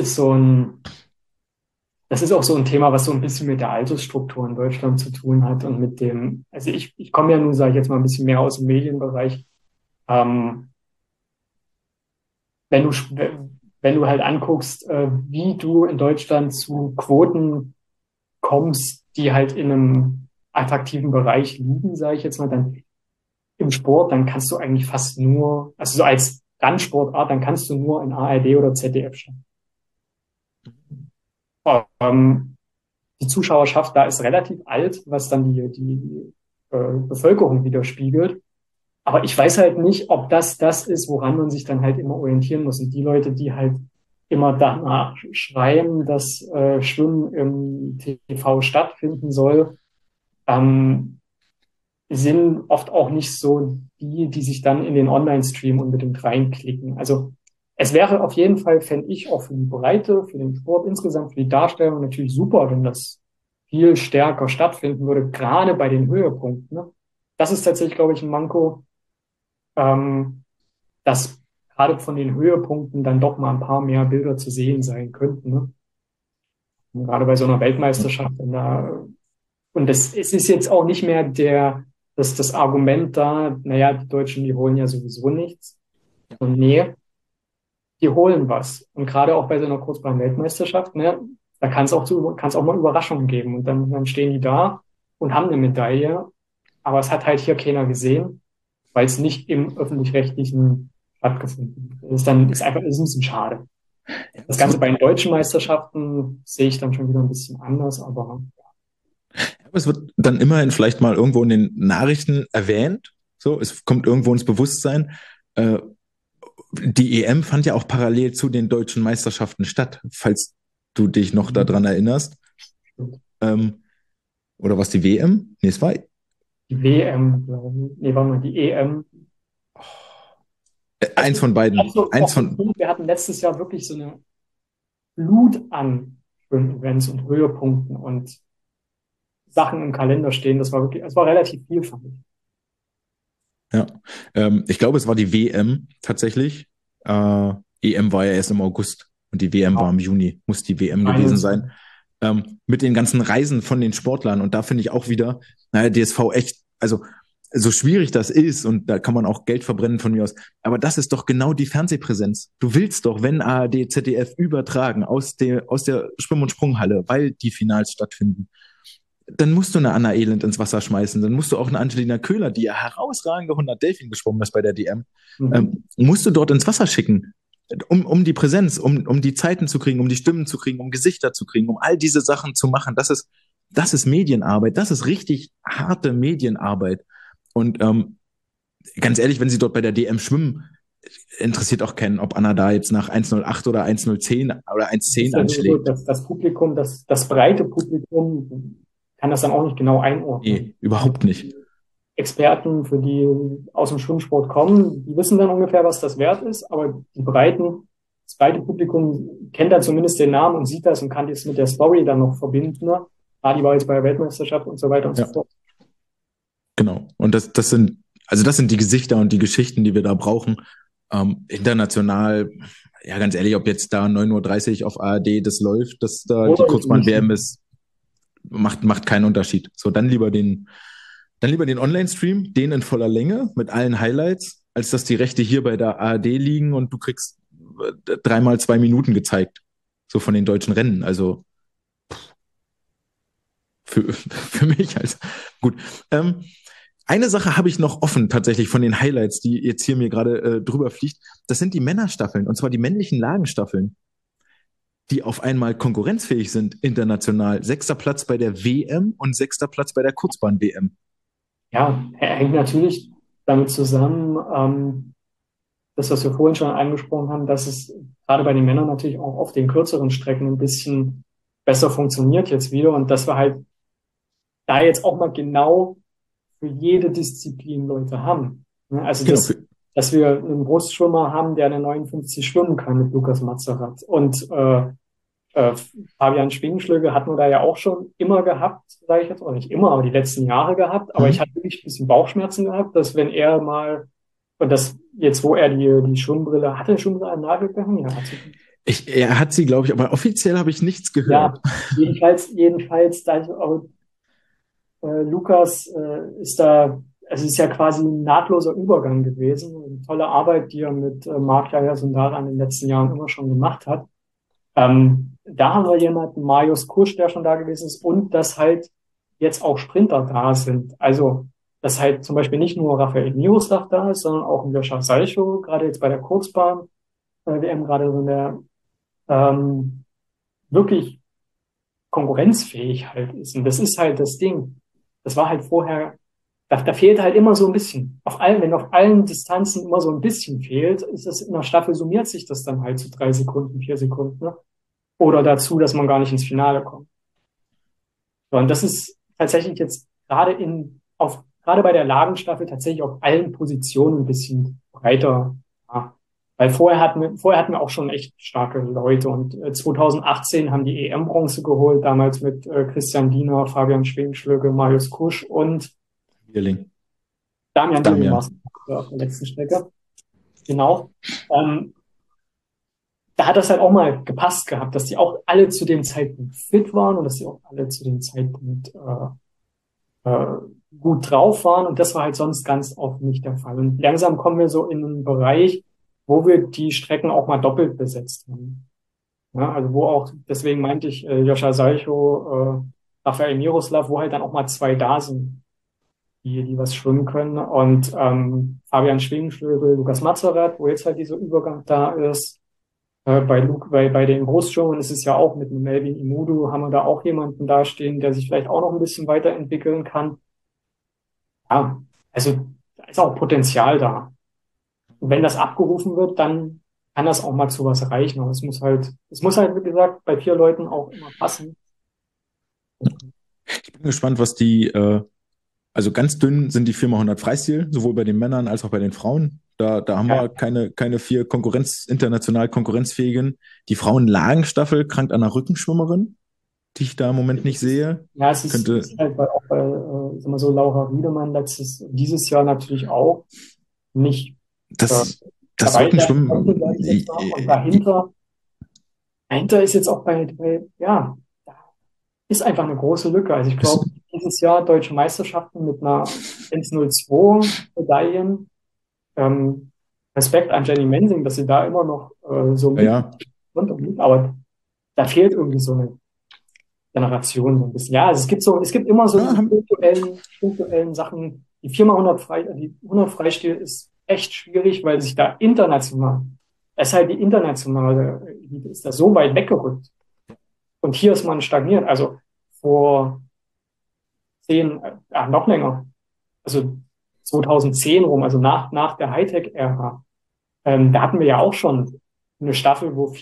das ist auch so ein Thema, was so ein bisschen mit der Altersstruktur in Deutschland zu tun hat und mit dem, also ich komme ja nun, sage ich jetzt mal, ein bisschen mehr aus dem Medienbereich. Ähm, wenn du, wenn du halt anguckst, wie du in Deutschland zu Quoten kommst, die halt in einem attraktiven Bereich liegen, sage ich jetzt mal, dann im Sport, dann kannst du eigentlich fast nur, also so als Randsportart, dann kannst du nur in ARD oder ZDF schauen. Ähm, die Zuschauerschaft da ist relativ alt, was dann die Bevölkerung widerspiegelt. Aber ich weiß halt nicht, ob das ist, woran man sich dann halt immer orientieren muss. Und die Leute, die halt immer danach schreien, dass Schwimmen im TV stattfinden soll, ähm, sind oft auch nicht so die sich dann in den Online-Stream unbedingt reinklicken. Also es wäre auf jeden Fall, fände ich, auch für die Breite, für den Sport insgesamt, für die Darstellung natürlich super, wenn das viel stärker stattfinden würde, gerade bei den Höhepunkten. Ne? Das ist tatsächlich, glaube ich, ein Manko, dass gerade von den Höhepunkten dann doch mal ein paar mehr Bilder zu sehen sein könnten. Ne? Und gerade bei so einer Weltmeisterschaft, und es ist jetzt auch nicht mehr das Argument da, naja, die Deutschen, die holen ja sowieso nichts. Und nee, die holen was. Und gerade auch bei so einer Kurzbahn-Weltmeisterschaft, ne, da kann es auch mal Überraschungen geben. Und dann stehen die da und haben eine Medaille. Aber es hat halt hier keiner gesehen, weil es nicht im Öffentlich-Rechtlichen stattgefunden hat. Ist ein bisschen schade. Das Ganze bei den deutschen Meisterschaften sehe ich dann schon wieder ein bisschen anders, aber Es wird dann immerhin vielleicht mal irgendwo in den Nachrichten erwähnt. So, es kommt irgendwo ins Bewusstsein. Äh, Die EM fand ja auch parallel zu den deutschen Meisterschaften statt, falls du dich noch daran erinnerst. Ähm, oder was die WM? Nee, es war die WM, nee, warte mal, die EM. eins von beiden. Eins von. Wir hatten letztes Jahr wirklich so eine Flut an Schwimm-Events und Höhepunkten und Sachen im Kalender stehen. Es war relativ viel, fand ich. Ja, ich glaube, es war die WM tatsächlich. EM war ja erst im August und die WM war im Juni. Muss die WM gewesen sein. Mit den ganzen Reisen von den Sportlern. Und da finde ich auch wieder, naja, DSV echt, also so schwierig das ist und da kann man auch Geld verbrennen von mir aus. Aber das ist doch genau die Fernsehpräsenz. Du willst doch, wenn ARD, ZDF übertragen aus der Schwimm- und Sprunghalle, weil die Finals stattfinden, dann musst du eine Anna Elend ins Wasser schmeißen. Dann musst du auch eine Angelina Köhler, die ja herausragende 100 Delfin geschwommen ist bei der DM, musst du dort ins Wasser schicken. Um die Präsenz, um die Zeiten zu kriegen, um die Stimmen zu kriegen, um Gesichter zu kriegen, um all diese Sachen zu machen. Das ist Medienarbeit. Das ist richtig harte Medienarbeit. Und ganz ehrlich, wenn sie dort bei der DM schwimmen, interessiert auch keinen, ob Anna da jetzt nach 1,08 oder 1,010 oder 1,10 anschlägt. Das Publikum, das breite Publikum kann das dann auch nicht genau einordnen. Nee, überhaupt nicht. Experten, für die aus dem Schwimmsport kommen, die wissen dann ungefähr, was das wert ist, aber das breite Publikum kennt dann zumindest den Namen und sieht das und kann das mit der Story dann noch verbinden. Ne? Die war jetzt bei der Weltmeisterschaft und so weiter und so fort. Genau. Und das sind die Gesichter und die Geschichten, die wir da brauchen. International, ja, ganz ehrlich, ob jetzt da 9:30 Uhr auf ARD das läuft, dass da die Kurzbahn-WM ist, macht keinen Unterschied. So, dann lieber den Online-Stream, den in voller Länge mit allen Highlights, als dass die Rechte hier bei der ARD liegen und du kriegst 3 x 2 Minuten gezeigt. So von den deutschen Rennen. Also für mich also gut. Eine Sache habe ich noch offen tatsächlich von den Highlights, die jetzt hier mir gerade drüber fliegt. Das sind die Männerstaffeln, und zwar die männlichen Lagenstaffeln, die auf einmal konkurrenzfähig sind international. 6. Platz bei der WM und 6. Platz bei der Kurzbahn-WM. Ja, hängt natürlich damit zusammen, das, was wir vorhin schon angesprochen haben, dass es gerade bei den Männern natürlich auch auf den kürzeren Strecken ein bisschen besser funktioniert jetzt wieder und dass wir halt da jetzt auch mal genau für jede Disziplin Leute haben. Also dass wir einen Brustschwimmer haben, der eine 59 schwimmen kann mit Lukas Mazerat. Und Fabian Schwingenschlögge hatten wir da ja auch schon immer gehabt, sage ich jetzt, oder nicht immer, aber die letzten Jahre gehabt. Aber ich hatte wirklich ein bisschen Bauchschmerzen gehabt, dass wenn er mal, und das jetzt, wo er die Schwimmbrille, hat er die Schwimmbrille an den Nagel gehangen? Ja, hat sie. Er hat sie, glaube ich, aber offiziell habe ich nichts gehört. Ja, jedenfalls, Lukas ist da, also es ist ja quasi ein nahtloser Übergang gewesen. Eine tolle Arbeit, die er mit Marc Yaya-Sundara in den letzten Jahren immer schon gemacht hat. Da haben wir jemanden, Marius Kusch, der schon da gewesen ist, und dass halt jetzt auch Sprinter da sind. Also, dass halt zum Beispiel nicht nur Raphael Miroslav da ist, sondern auch ein Joscha Salcho, gerade jetzt bei der Kurzbahn, WM, gerade so in der wirklich konkurrenzfähig halt ist. Und das ist halt das Ding. Das war halt vorher, da fehlt halt immer so ein bisschen. Wenn auf allen Distanzen immer so ein bisschen fehlt, ist das in der Staffel, summiert sich das dann halt zu 3 Sekunden, 4 Sekunden, ne? Oder dazu, dass man gar nicht ins Finale kommt. So, und das ist tatsächlich jetzt gerade auf gerade bei der Lagenstaffel tatsächlich auf allen Positionen ein bisschen breiter. Ja. Weil vorher hatten wir auch schon echt starke Leute und 2018 haben die EM-Bronze geholt, damals mit Christian Diener, Fabian Schwingschlögge, Marius Kusch und Bierling. Damian Dilling war Damian. es auf der letzten Strecke. Genau. Da hat das halt auch mal gepasst gehabt, dass die auch alle zu dem Zeitpunkt fit waren und dass die auch alle zu dem Zeitpunkt äh, gut drauf waren. Und das war halt sonst ganz oft nicht der Fall. Und langsam kommen wir so in einen Bereich, wo wir die Strecken auch mal doppelt besetzt haben. Ja, also wo auch, deswegen meinte ich, Joscha Salcho, Rafael Miroslav, wo halt dann auch mal zwei da sind, die was schwimmen können. Und Fabian Schwingenschlögel, Lukas Mazzarat, wo jetzt halt dieser Übergang da ist. Bei den Großschwimmern ist es ja auch mit einem Melvin Imudu, haben wir da auch jemanden dastehen, der sich vielleicht auch noch ein bisschen weiterentwickeln kann. Ja, also da ist auch Potenzial da. Und wenn das abgerufen wird, dann kann das auch mal zu was reichen. Aber es muss halt, wie gesagt, bei 4 Leuten auch immer passen. Ich bin gespannt, was also ganz dünn sind die 4x100 Freistil, sowohl bei den Männern als auch bei den Frauen. Da haben Ja, wir keine vier international konkurrenzfähigen. Die Frauenlagenstaffel krankt an einer Rückenschwimmerin, die ich da im Moment nicht es ist, sehe. ja, es ist, Könnte ist halt auch bei, sagen wir so, Laura Riedemann dieses Jahr natürlich auch nicht äh, das, das dabei sein konnte, Rückenschwimmen, sage ich jetzt mal. Und dahinter ist jetzt auch ja, da ist einfach eine große Lücke. Also ich ist, glaube, dieses Jahr deutsche Meisterschaften mit einer 1:02 Medaillen. Ähm, Respekt an Jenny Mensing, dass sie da immer noch so ja, mit ja, und aber da fehlt irgendwie so eine Generation so ein bisschen. Ja, also es gibt immer so ja, diese punktuellen Sachen. Die 100 Freistil ist echt schwierig, weil sich da international, es ist halt die internationale Elite ist da so weit weggerückt. Und hier ist man stagniert. Also vor 10, noch länger. Also 2010 rum, also nach der Hightech-Ära. Da hatten wir ja auch schon eine Staffel, wo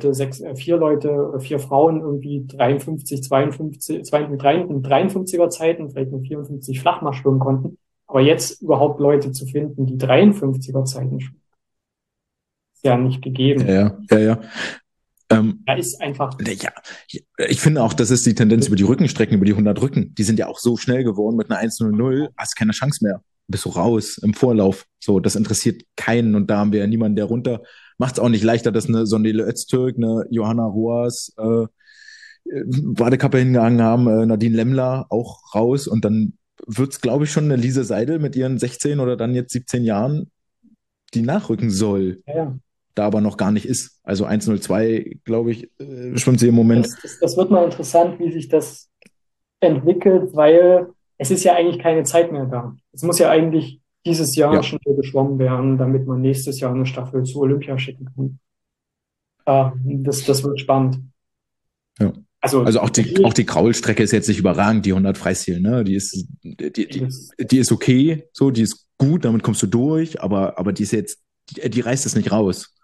4 Frauen irgendwie 53, 52, 53er Zeiten, vielleicht nur 54 Flachmarsch schwimmen konnten. Aber jetzt überhaupt Leute zu finden, die 53er Zeiten schwimmen, ist ja nicht gegeben. ja, ja, ja. Da ist einfach, Ja, ich finde auch, das ist die Tendenz über die Rückenstrecken, über die 100 Rücken. Die sind ja auch so schnell geworden mit einer 1:00, hast keine Chance mehr. Bist du raus im Vorlauf. So, das interessiert keinen und da haben wir ja niemanden, der runter. Macht es auch nicht leichter, dass eine Sondele Öztürk, eine Johanna Roas, Badekappe hingehangen haben, Nadine Lemmler auch raus und dann wird's, glaube ich, schon eine Lise Seidel mit ihren 16 oder dann jetzt 17 Jahren, die nachrücken soll, ja, ja. da aber noch gar nicht ist. Also 1:02, glaube ich, schwimmt sie im Moment. Das wird mal interessant, wie sich das entwickelt, weil es ist ja eigentlich keine Zeit mehr da. Es muss ja eigentlich dieses Jahr Ja, schnell geschwommen werden, damit man nächstes Jahr eine Staffel zu Olympia schicken kann. Das wird spannend. ja. Also, Also auch die Kraulstrecke ist jetzt nicht überragend, die 100 Freistil, ne? das, Die ist okay, so, die ist gut, damit kommst du durch, aber die ist jetzt, die reißt es nicht raus.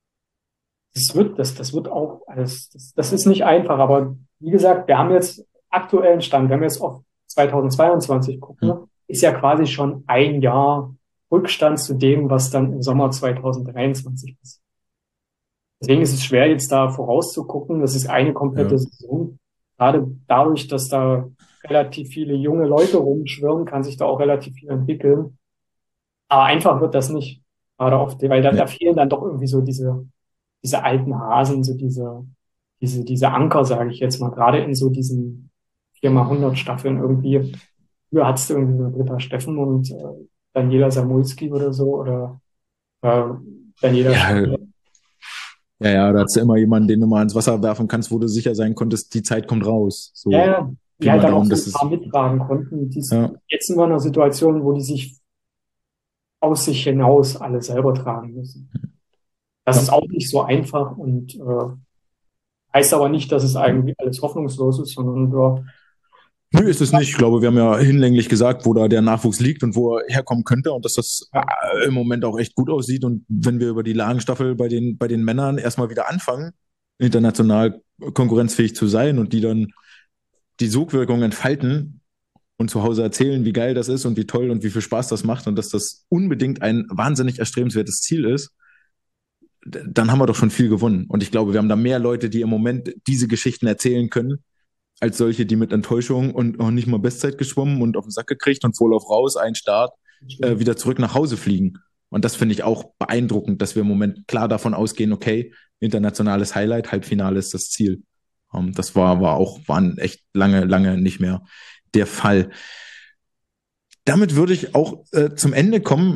das wird auch alles, das ist nicht einfach, aber wie gesagt, wir haben jetzt aktuellen Stand, wenn wir jetzt auf 2022 Hm. gucken, ist ja quasi schon ein Jahr Rückstand zu dem, was dann im Sommer 2023 ist. Deswegen ist es schwer, jetzt da vorauszugucken. Das ist eine komplette Ja. Saison. Gerade dadurch, dass da relativ viele junge Leute rumschwirren, kann sich da auch relativ viel entwickeln. Aber einfach wird das nicht. Gerade oft, weil da Nee. fehlen dann doch irgendwie so diese alten Hasen, so diese Anker, sage ich jetzt mal, gerade in so diesen 4x100 Staffeln irgendwie. Früher hattest du irgendwie so Britta Steffen und Daniela Samulski oder so oder äh, Daniela Ja, Schneider. ja, da hast du immer jemanden, den du mal ins Wasser werfen kannst, wo du sicher sein konntest, die Zeit kommt raus. Ja, So, ja, Pi die halt mal dann auch Daumen, so das ein paar ist, mittragen konnten. ja, Jetzt sind wir in einer Situation, wo die sich aus sich hinaus alle selber tragen müssen. Das ist ja. auch nicht so einfach und heißt aber nicht, dass es Ja. irgendwie alles hoffnungslos ist, sondern ja, Nö, ist es nicht. Ich glaube, wir haben ja hinlänglich gesagt, wo da der Nachwuchs liegt und wo er herkommen könnte und dass das ja, im Moment auch echt gut aussieht. Und wenn wir über die Lagenstaffel bei den Männern erstmal wieder anfangen, international konkurrenzfähig zu sein und die dann die Sogwirkung entfalten und zu Hause erzählen, wie geil das ist und wie toll und wie viel Spaß das macht und dass das unbedingt ein wahnsinnig erstrebenswertes Ziel ist, dann haben wir doch schon viel gewonnen. Und ich glaube, wir haben da mehr Leute, die im Moment diese Geschichten erzählen können, als solche, die mit Enttäuschung und auch nicht mal Bestzeit geschwommen und auf den Sack gekriegt und Vorlauf raus, ein Start, wieder zurück nach Hause fliegen. Und das finde ich auch beeindruckend, dass wir im Moment klar davon ausgehen, okay, internationales Highlight, Halbfinale ist das Ziel. Das waren echt lange nicht mehr der Fall. Damit würde ich auch zum Ende kommen.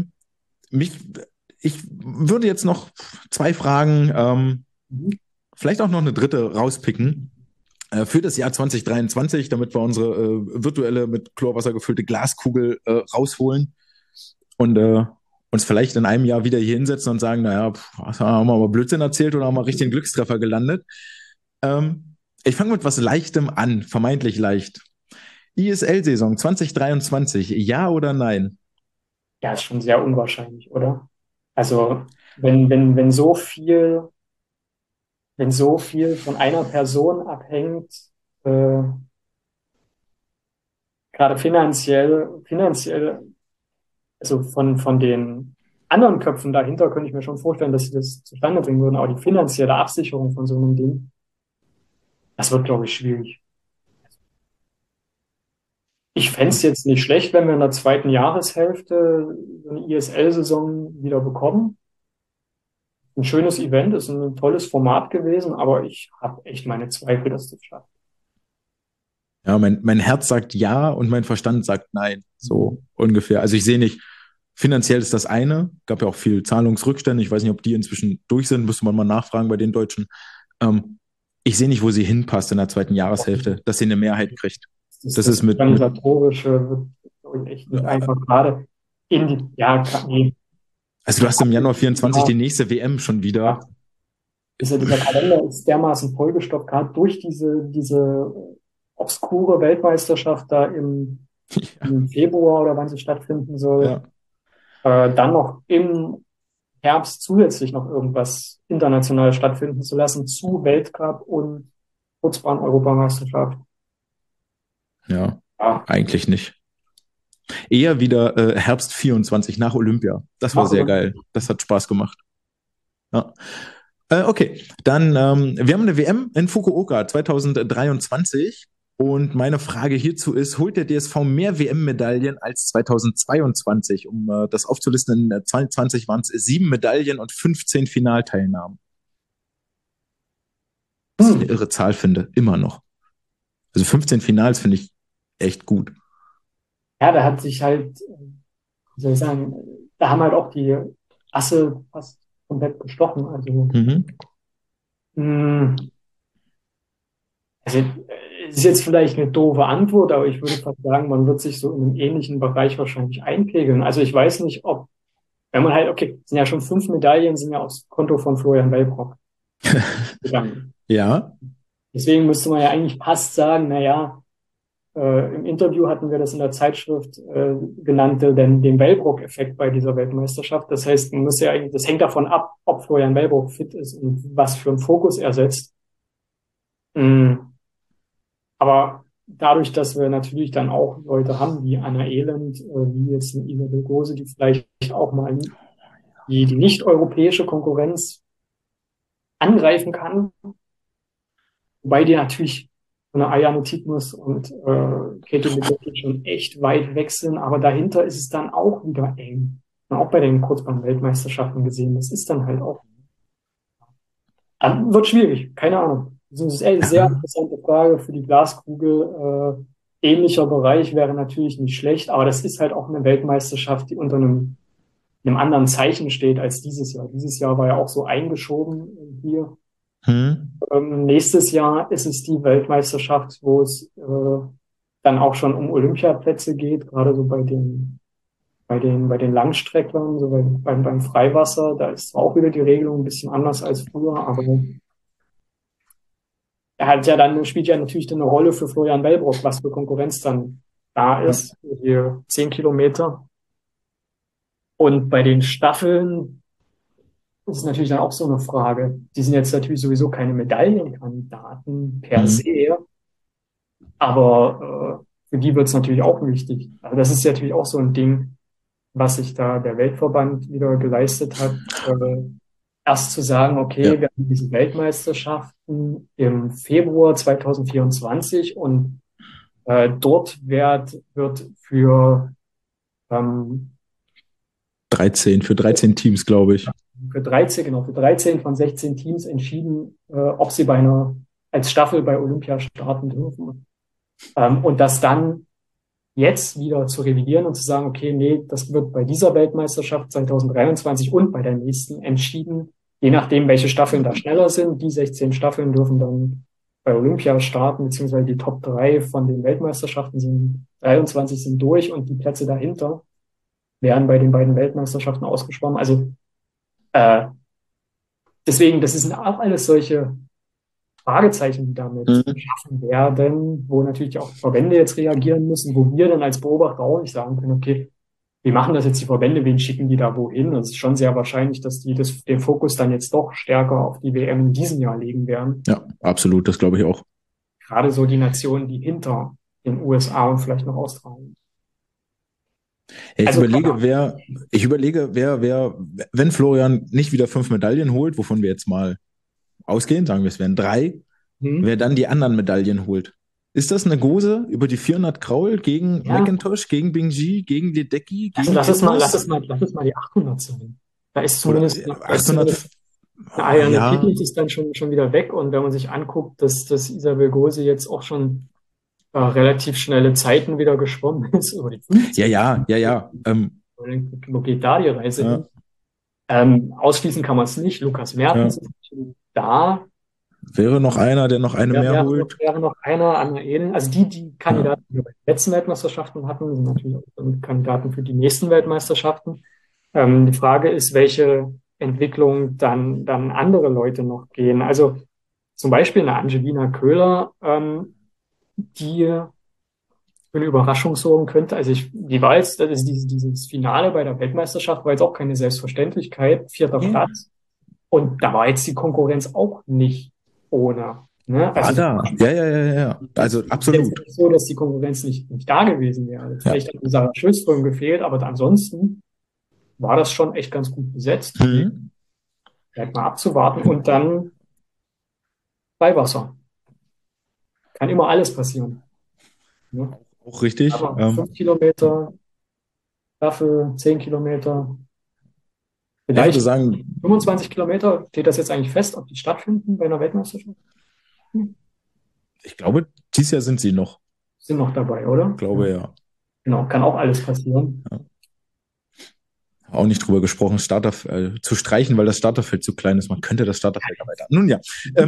Ich würde jetzt noch zwei Fragen, vielleicht auch noch eine dritte rauspicken für das Jahr 2023, damit wir unsere virtuelle mit Chlorwasser gefüllte Glaskugel rausholen und uns vielleicht in einem Jahr wieder hier hinsetzen und sagen, naja, haben wir aber Blödsinn erzählt oder haben wir richtigen Glückstreffer gelandet. Ich fange mit was Leichtem an, vermeintlich leicht. ISL-Saison 2023, ja oder nein? Ja, ist schon sehr unwahrscheinlich, oder? Also, wenn so viel von einer Person abhängt, äh, gerade finanziell, also von den anderen Köpfen dahinter könnte ich mir schon vorstellen, dass sie das zustande bringen würden, aber die finanzielle Absicherung von so einem Ding, das wird, glaube ich, schwierig. Ich fände es jetzt nicht schlecht, wenn wir in der zweiten Jahreshälfte so eine ISL-Saison wieder bekommen. Ein schönes Event, ist ein tolles Format gewesen, aber ich habe echt meine Zweifel, dass das schafft. Ja, mein Herz sagt ja und mein Verstand sagt nein, so ungefähr. Also ich sehe nicht, finanziell ist das eine, gab ja auch viel Zahlungsrückstände, ich weiß nicht, ob die inzwischen durch sind, müsste man mal nachfragen bei den Deutschen. Ich sehe nicht, wo sie hinpasst in der zweiten Jahreshälfte, dass sie eine Mehrheit kriegt. Das ist mit Organisatorische wird, glaub ich, echt nicht einfach gerade nee. Also du hast im Januar 24 die nächste WM schon wieder. Ja. Dieser Kalender ist dermaßen vollgestopft, gerade durch diese obskure Weltmeisterschaft da im Februar oder wann sie stattfinden soll. Ja. Dann noch im Herbst zusätzlich noch irgendwas international stattfinden zu lassen zu Weltcup und Kurzbahn-Europameisterschaft. Ja, eigentlich nicht. Eher wieder Herbst 24 nach Olympia. Das war sehr geil. Das hat Spaß gemacht. Ja. Okay, dann wir haben eine WM in Fukuoka 2023 und meine Frage hierzu ist, holt der DSV mehr WM-Medaillen als 2022? Um das aufzulisten, in 2022 waren es 7 Medaillen und 15 Finalteilnahmen. Was ich eine irre Zahl finde, immer noch. Also 15 Finals finde ich echt gut. Ja, da hat sich halt, wie soll ich sagen, da haben halt auch die Asse fast komplett gestochen. Also es ist jetzt vielleicht eine doofe Antwort, aber ich würde fast sagen, man wird sich so in einem ähnlichen Bereich wahrscheinlich einpegeln. Also ich weiß nicht, wenn man halt, okay, sind ja schon 5 Medaillen, sind ja aufs Konto von Florian Wellbrock gegangen. Ja. Deswegen müsste man ja eigentlich fast sagen, naja, im Interview hatten wir das in der Zeitschrift genannt, den Wellbrock-Effekt bei dieser Weltmeisterschaft. Das heißt, man muss ja eigentlich, das hängt davon ab, ob Florian Wellbrock fit ist und was für einen Fokus er setzt. Aber dadurch, dass wir natürlich dann auch Leute haben, wie Anna Elend, wie jetzt eine Isabel Gose, die vielleicht auch mal die nicht-europäische Konkurrenz angreifen kann, wobei die natürlich von der Ayane Titmus und Katie Ledecky schon echt weit weg sind, aber dahinter ist es dann auch wieder eng. Und auch bei den Kurzbahn-Weltmeisterschaften gesehen, das ist dann halt auch wird schwierig, keine Ahnung. Das ist eine sehr interessante Frage für die Glaskugel. Ähnlicher Bereich wäre natürlich nicht schlecht, aber das ist halt auch eine Weltmeisterschaft, die unter einem anderen Zeichen steht als dieses Jahr. Dieses Jahr war ja auch so eingeschoben hier. Nächstes Jahr ist es die Weltmeisterschaft, wo es dann auch schon um Olympiaplätze geht, gerade so bei den Langstrecklern, so beim Freiwasser. Da ist auch wieder die Regelung ein bisschen anders als früher, aber spielt ja natürlich dann eine Rolle für Florian Wellbrock, was für Konkurrenz dann da ist, hier 10 Kilometer. Und bei den Staffeln ist es natürlich dann auch so eine Frage. Die sind jetzt natürlich sowieso keine Medaillenkandidaten per se, aber für die wird es natürlich auch wichtig. Also das ist ja natürlich auch so ein Ding, was sich da der Weltverband wieder geleistet hat, erst zu sagen, Ja, okay, wir haben diese Weltmeisterschaften im Februar 2024 und dort wird ähm, 13, für 13 Teams, glaube ich. für 13, genau, für 13 von 16 Teams entschieden, ob sie als Staffel bei Olympia starten dürfen. Und das dann jetzt wieder zu revidieren und zu sagen, okay, nee, das wird bei dieser Weltmeisterschaft 2023 und bei der nächsten entschieden, je nachdem, welche Staffeln da schneller sind. Die 16 Staffeln dürfen dann bei Olympia starten, beziehungsweise die Top 3 von den Weltmeisterschaften sind 23 sind durch und die Plätze dahinter werden bei den beiden Weltmeisterschaften ausgeschwommen. Also äh, deswegen, das sind auch alles solche Fragezeichen, die damit Mhm. geschaffen werden, wo natürlich auch Verbände jetzt reagieren müssen, wo wir dann als Beobachter auch nicht sagen können, okay, wie machen das jetzt die Verbände, wen schicken die da wohin? Und es ist schon sehr wahrscheinlich, dass die den Fokus dann jetzt doch stärker auf die WM in diesem Jahr legen werden. Ja, absolut, das glaube ich auch. Gerade so die Nationen, die hinter den USA und vielleicht noch Australien. Ja, Also, ich überlege, wenn Florian nicht wieder 5 Medaillen holt, wovon wir jetzt mal ausgehen, sagen wir, es wären 3, wer dann die anderen Medaillen holt. Ist das eine Gose über die 400 Kraul gegen ja, McIntosh, gegen Bingji, gegen Ledecky, also gegen Kittus? lass es mal die 800 sein. Oder Da ist zumindest 800? Ariane Ja, Pieters ist dann schon wieder weg. Und wenn man sich anguckt, dass Isabel Gose jetzt auch schon relativ schnelle Zeiten wieder geschwommen ist, über die ja, 15. ja, ja, ja. Wo geht da die Reise Ja, hin? Ausschließen kann man es nicht. Lukas ja. Mertens ist natürlich da. Wäre noch einer, der noch eine mehr holt. Wäre noch einer, Anna Ehlen. Also die Ja. Kandidaten, die wir bei den letzten Weltmeisterschaften hatten, sind natürlich auch dann Kandidaten für die nächsten Weltmeisterschaften. Die Frage ist, welche Entwicklung dann andere Leute noch gehen. Also zum Beispiel eine Angelina Köhler, die für eine Überraschung sorgen könnte. Die war jetzt, das ist dieses Finale bei der Weltmeisterschaft war jetzt auch keine Selbstverständlichkeit, vierter Nee. Platz. Und da war jetzt die Konkurrenz auch nicht ohne. Ne? War da. Ja, ja, ja, ja. Also Es ist jetzt absolut. nicht so, dass die Konkurrenz nicht da gewesen wäre. Ja. Vielleicht hat Sarah Schulström gefehlt, aber ansonsten war das schon echt ganz gut besetzt. Mhm. Bleibt mal abzuwarten und dann Weihwasser. Kann immer alles passieren. Ne? Auch richtig. Aber 5 Kilometer, Staffel, 10 Kilometer, Ich würde vielleicht sagen, 25 Kilometer. Steht das jetzt eigentlich fest, ob die stattfinden bei einer Weltmeisterschaft? ich glaube, dieses Jahr sind sie noch. Sind noch dabei, oder? Ich glaube ja. Genau, kann auch alles passieren. Ja. Auch nicht drüber gesprochen, zu streichen, weil das Starterfeld zu klein ist. Man könnte das Starterfeld erweitern. Nun ja,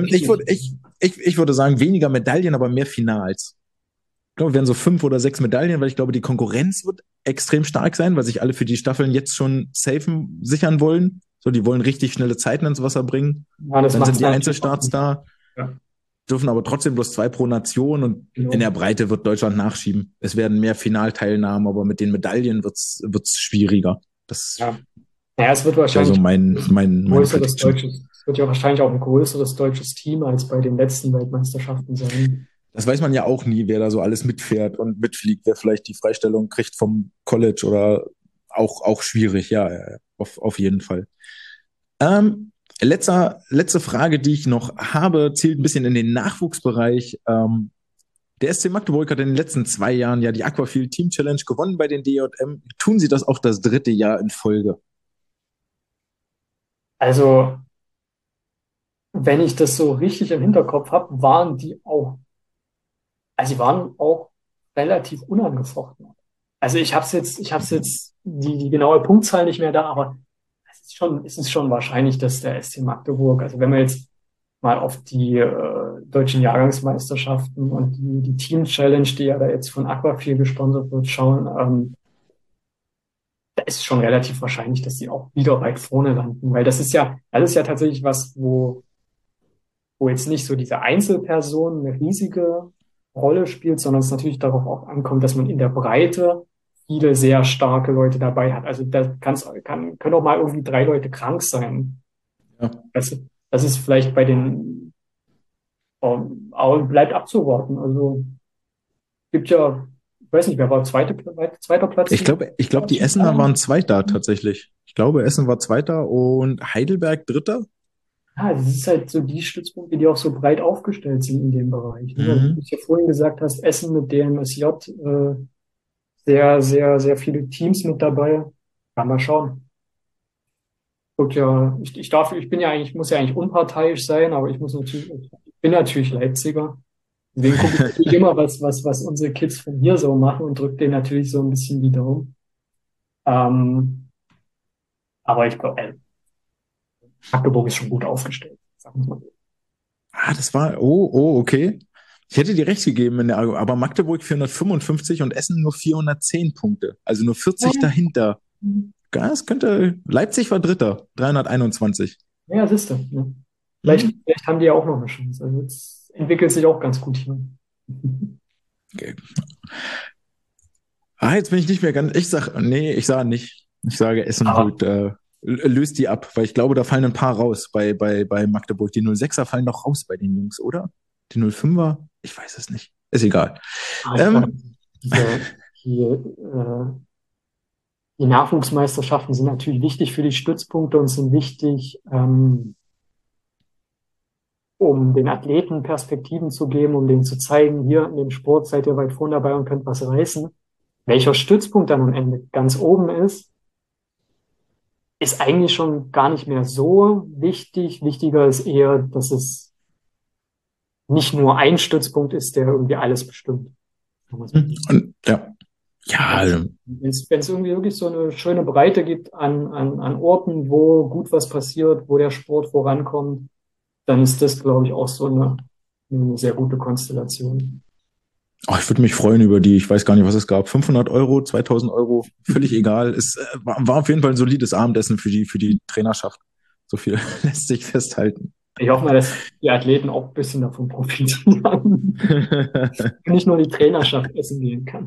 ich würde sagen, weniger Medaillen, aber mehr Finals. Ich glaube, wir werden so 5 oder 6 Medaillen, weil ich glaube, die Konkurrenz wird extrem stark sein, weil sich alle für die Staffeln jetzt schon sichern wollen. So, die wollen richtig schnelle Zeiten ins Wasser bringen. Ja, das Dann macht sind es die natürlich auch. Einzelstarts da, Ja, dürfen aber trotzdem bloß 2 pro Nation und in genau. der Breite wird Deutschland nachschieben. Es werden mehr Finalteilnahmen, aber mit den Medaillen wird's schwieriger. Das Ja. Naja, es wird wäre so wahrscheinlich meine Prediction. Es wird ja wahrscheinlich auch ein größeres deutsches Team als bei den letzten Weltmeisterschaften sein. Das weiß man ja auch nie, wer da so alles mitfährt und mitfliegt, wer vielleicht die Freistellung kriegt vom College oder auch schwierig, ja, ja, auf jeden Fall. Letzte Frage, die ich noch habe, zielt ein bisschen in den Nachwuchsbereich. Der SC Magdeburg hat in den letzten 2 Jahren ja die Aquafield Team Challenge gewonnen bei den DJM. Tun sie das auch das 3. Jahr in Folge? Also, wenn ich das so richtig im Hinterkopf habe, sie waren auch relativ unangefochten. Also ich habe jetzt die genaue Punktzahl nicht mehr da, aber es ist schon wahrscheinlich, dass der SC Magdeburg, also wenn wir jetzt mal auf die deutschen Jahrgangsmeisterschaften und die Team Challenge, die ja da jetzt von Aquafil gesponsert wird, schauen, da ist es schon relativ wahrscheinlich, dass die auch wieder weit vorne landen, weil das ist ja tatsächlich was, wo jetzt nicht so diese Einzelperson eine riesige Rolle spielt, sondern es natürlich darauf auch ankommt, dass man in der Breite viele sehr starke Leute dabei hat. Also können auch mal irgendwie 3 Leute krank sein. Ja. Das ist vielleicht bei aber bleibt abzuwarten. Also gibt ja weiß nicht, wer war zweiter Platz? Ich glaube, die Essener waren Zweiter tatsächlich. Ich glaube, Essen war Zweiter und Heidelberg Dritter. Ja, das ist halt so die Stützpunkte, die auch so breit aufgestellt sind in dem Bereich. Ne? Also, wie du Mhm. es ja vorhin gesagt hast, Essen mit DMSJ, sehr, sehr, sehr viele Teams mit dabei. Ja, mal schauen. Gut, ja, ich bin ja eigentlich, muss ja eigentlich unparteiisch sein, aber ich bin natürlich Leipziger. Deswegen gucke ich natürlich immer, was unsere Kids von hier so machen und drücke denen natürlich so ein bisschen die Daumen. Ähm, aber ich glaube, Magdeburg ist schon gut aufgestellt. Sagen wir mal so. Okay. Ich hätte dir recht gegeben, aber Magdeburg 455 und Essen nur 410 Punkte. Also nur 40 dahinter. Ja, es könnte, Leipzig war Dritter, 321. Ja, siehst du. Ne? Hm. Vielleicht haben die ja auch noch eine Chance. Also es entwickelt sich auch ganz gut hier. Okay. Jetzt bin ich nicht mehr ganz, ich sage nicht. Ich sage, Essen Aber löst die ab, weil ich glaube, da fallen ein paar raus bei Magdeburg. Die 06er fallen doch raus bei den Jungs, oder? Die 05er? Ich weiß es nicht. Ist egal. ich glaube, Ähm, diese, die, die Nachwuchsmeisterschaften sind natürlich wichtig für die Stützpunkte und sind wichtig, um den Athleten Perspektiven zu geben, um denen zu zeigen, hier in dem Sport seid ihr weit vorne dabei und könnt was reißen. Welcher Stützpunkt dann am Ende ganz oben ist eigentlich schon gar nicht mehr so wichtig. Wichtiger ist eher, dass es nicht nur ein Stützpunkt ist, der irgendwie alles bestimmt. Sagen wir es mal so. und, ja. Ja, Ja, wenn es irgendwie wirklich so eine schöne Breite gibt an Orten, wo gut was passiert, wo der Sport vorankommt, dann ist das, glaube ich, auch so eine sehr gute Konstellation. ich würde mich freuen über die, ich weiß gar nicht, was es gab, 500 Euro, 2000 Euro, völlig egal. Es war auf jeden Fall ein solides Abendessen für die Trainerschaft. So viel lässt sich festhalten. Ich hoffe mal, dass die Athleten auch ein bisschen davon profitieren. Nicht nur die Trainerschaft essen gehen kann.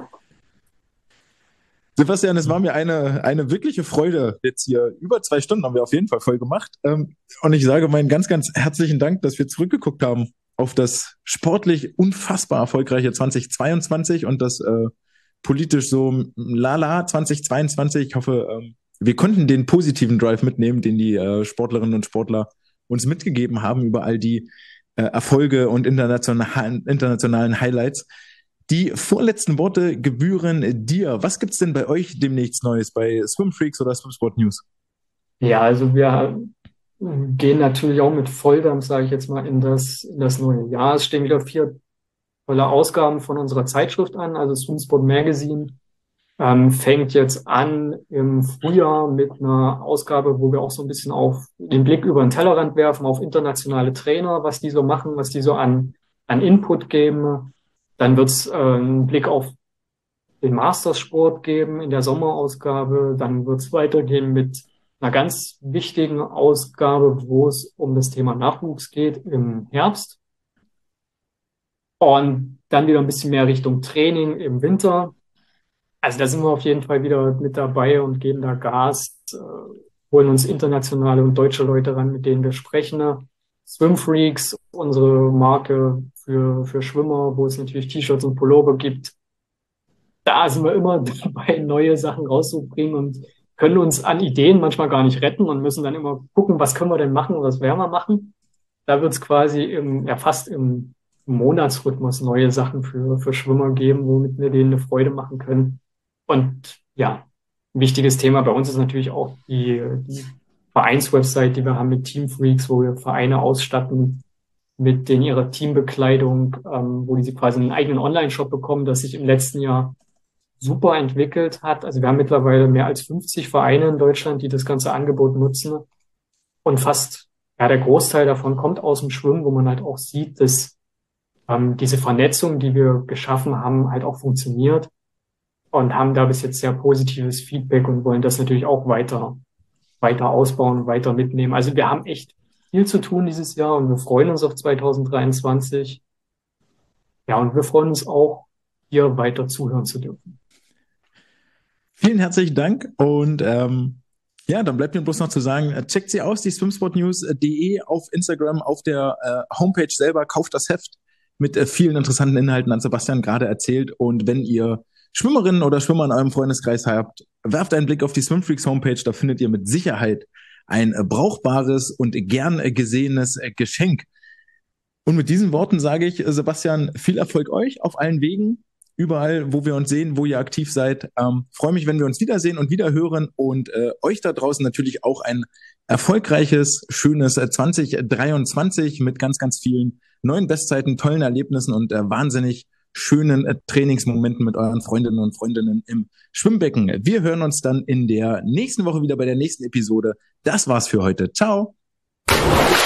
Sebastian, es war mir eine wirkliche Freude. Jetzt hier über 2 Stunden haben wir auf jeden Fall voll gemacht. Und ich sage meinen ganz, ganz herzlichen Dank, dass wir zurückgeguckt haben auf das sportlich unfassbar erfolgreiche 2022 und das politisch so lala 2022. Ich hoffe, wir konnten den positiven Drive mitnehmen, den die Sportlerinnen und Sportler uns mitgegeben haben über all die Erfolge und internationalen Highlights. Die vorletzten Worte gebühren dir. Was gibt's denn bei euch demnächst Neues bei Swim Freaks oder Swimsport News? Ja, also wir gehen natürlich auch mit Volldampf, sage ich jetzt mal, in das neue Jahr. Es stehen wieder 4 tolle Ausgaben von unserer Zeitschrift an, also Swimsport Magazine. Fängt jetzt an im Frühjahr mit einer Ausgabe, wo wir auch so ein bisschen auf den Blick über den Tellerrand werfen, auf internationale Trainer, was die so machen, was die so an Input geben. Dann wird's einen Blick auf den Mastersport geben in der Sommerausgabe. Dann wird's weitergehen mit einer ganz wichtigen Ausgabe, wo es um das Thema Nachwuchs geht im Herbst. Und dann wieder ein bisschen mehr Richtung Training im Winter. Also da sind wir auf jeden Fall wieder mit dabei und geben da Gas, holen uns internationale und deutsche Leute ran, mit denen wir sprechen. Swim Freaks, unsere Marke für Schwimmer, wo es natürlich T-Shirts und Pullover gibt. Da sind wir immer dabei, neue Sachen rauszubringen und können uns an Ideen manchmal gar nicht retten und müssen dann immer gucken, was können wir denn machen und was werden wir machen. Da wird es quasi fast im Monatsrhythmus neue Sachen für Schwimmer geben, womit wir denen eine Freude machen können. Und ja, ein wichtiges Thema bei uns ist natürlich auch die Vereinswebsite, die wir haben mit Team Freaks, wo wir Vereine ausstatten mit ihrer Teambekleidung, wo die quasi einen eigenen Online-Shop bekommen, das sich im letzten Jahr super entwickelt hat. Also wir haben mittlerweile mehr als 50 Vereine in Deutschland, die das ganze Angebot nutzen. Und ja, der Großteil davon kommt aus dem Schwimmen, wo man halt auch sieht, dass diese Vernetzung, die wir geschaffen haben, halt auch funktioniert und haben da bis jetzt sehr positives Feedback und wollen das natürlich auch weiter ausbauen, weiter mitnehmen. Also wir haben echt viel zu tun dieses Jahr und wir freuen uns auf 2023. Ja, und wir freuen uns auch, hier weiter zuhören zu dürfen. Vielen herzlichen Dank und ja, dann bleibt mir bloß noch zu sagen, checkt sie aus, die swimsportnews.de auf Instagram, auf der Homepage selber, kauft das Heft. mit vielen interessanten Inhalten, hat Sebastian gerade erzählt. Und wenn ihr Schwimmerinnen oder Schwimmer in eurem Freundeskreis habt, werft einen Blick auf die Swimfreaks Homepage, da findet ihr mit Sicherheit ein brauchbares und gern gesehenes Geschenk. Und mit diesen Worten sage ich, Sebastian, viel Erfolg euch auf allen Wegen, überall, wo wir uns sehen, wo ihr aktiv seid. Freue mich, wenn wir uns wiedersehen und wiederhören und euch da draußen natürlich auch ein erfolgreiches, schönes 2023 mit ganz, ganz vielen neuen Bestzeiten, tollen Erlebnissen und wahnsinnig schönen Trainingsmomenten mit euren Freundinnen und Freundinnen im Schwimmbecken. Wir hören uns dann in der nächsten Woche wieder bei der nächsten Episode. Das war's für heute. Ciao!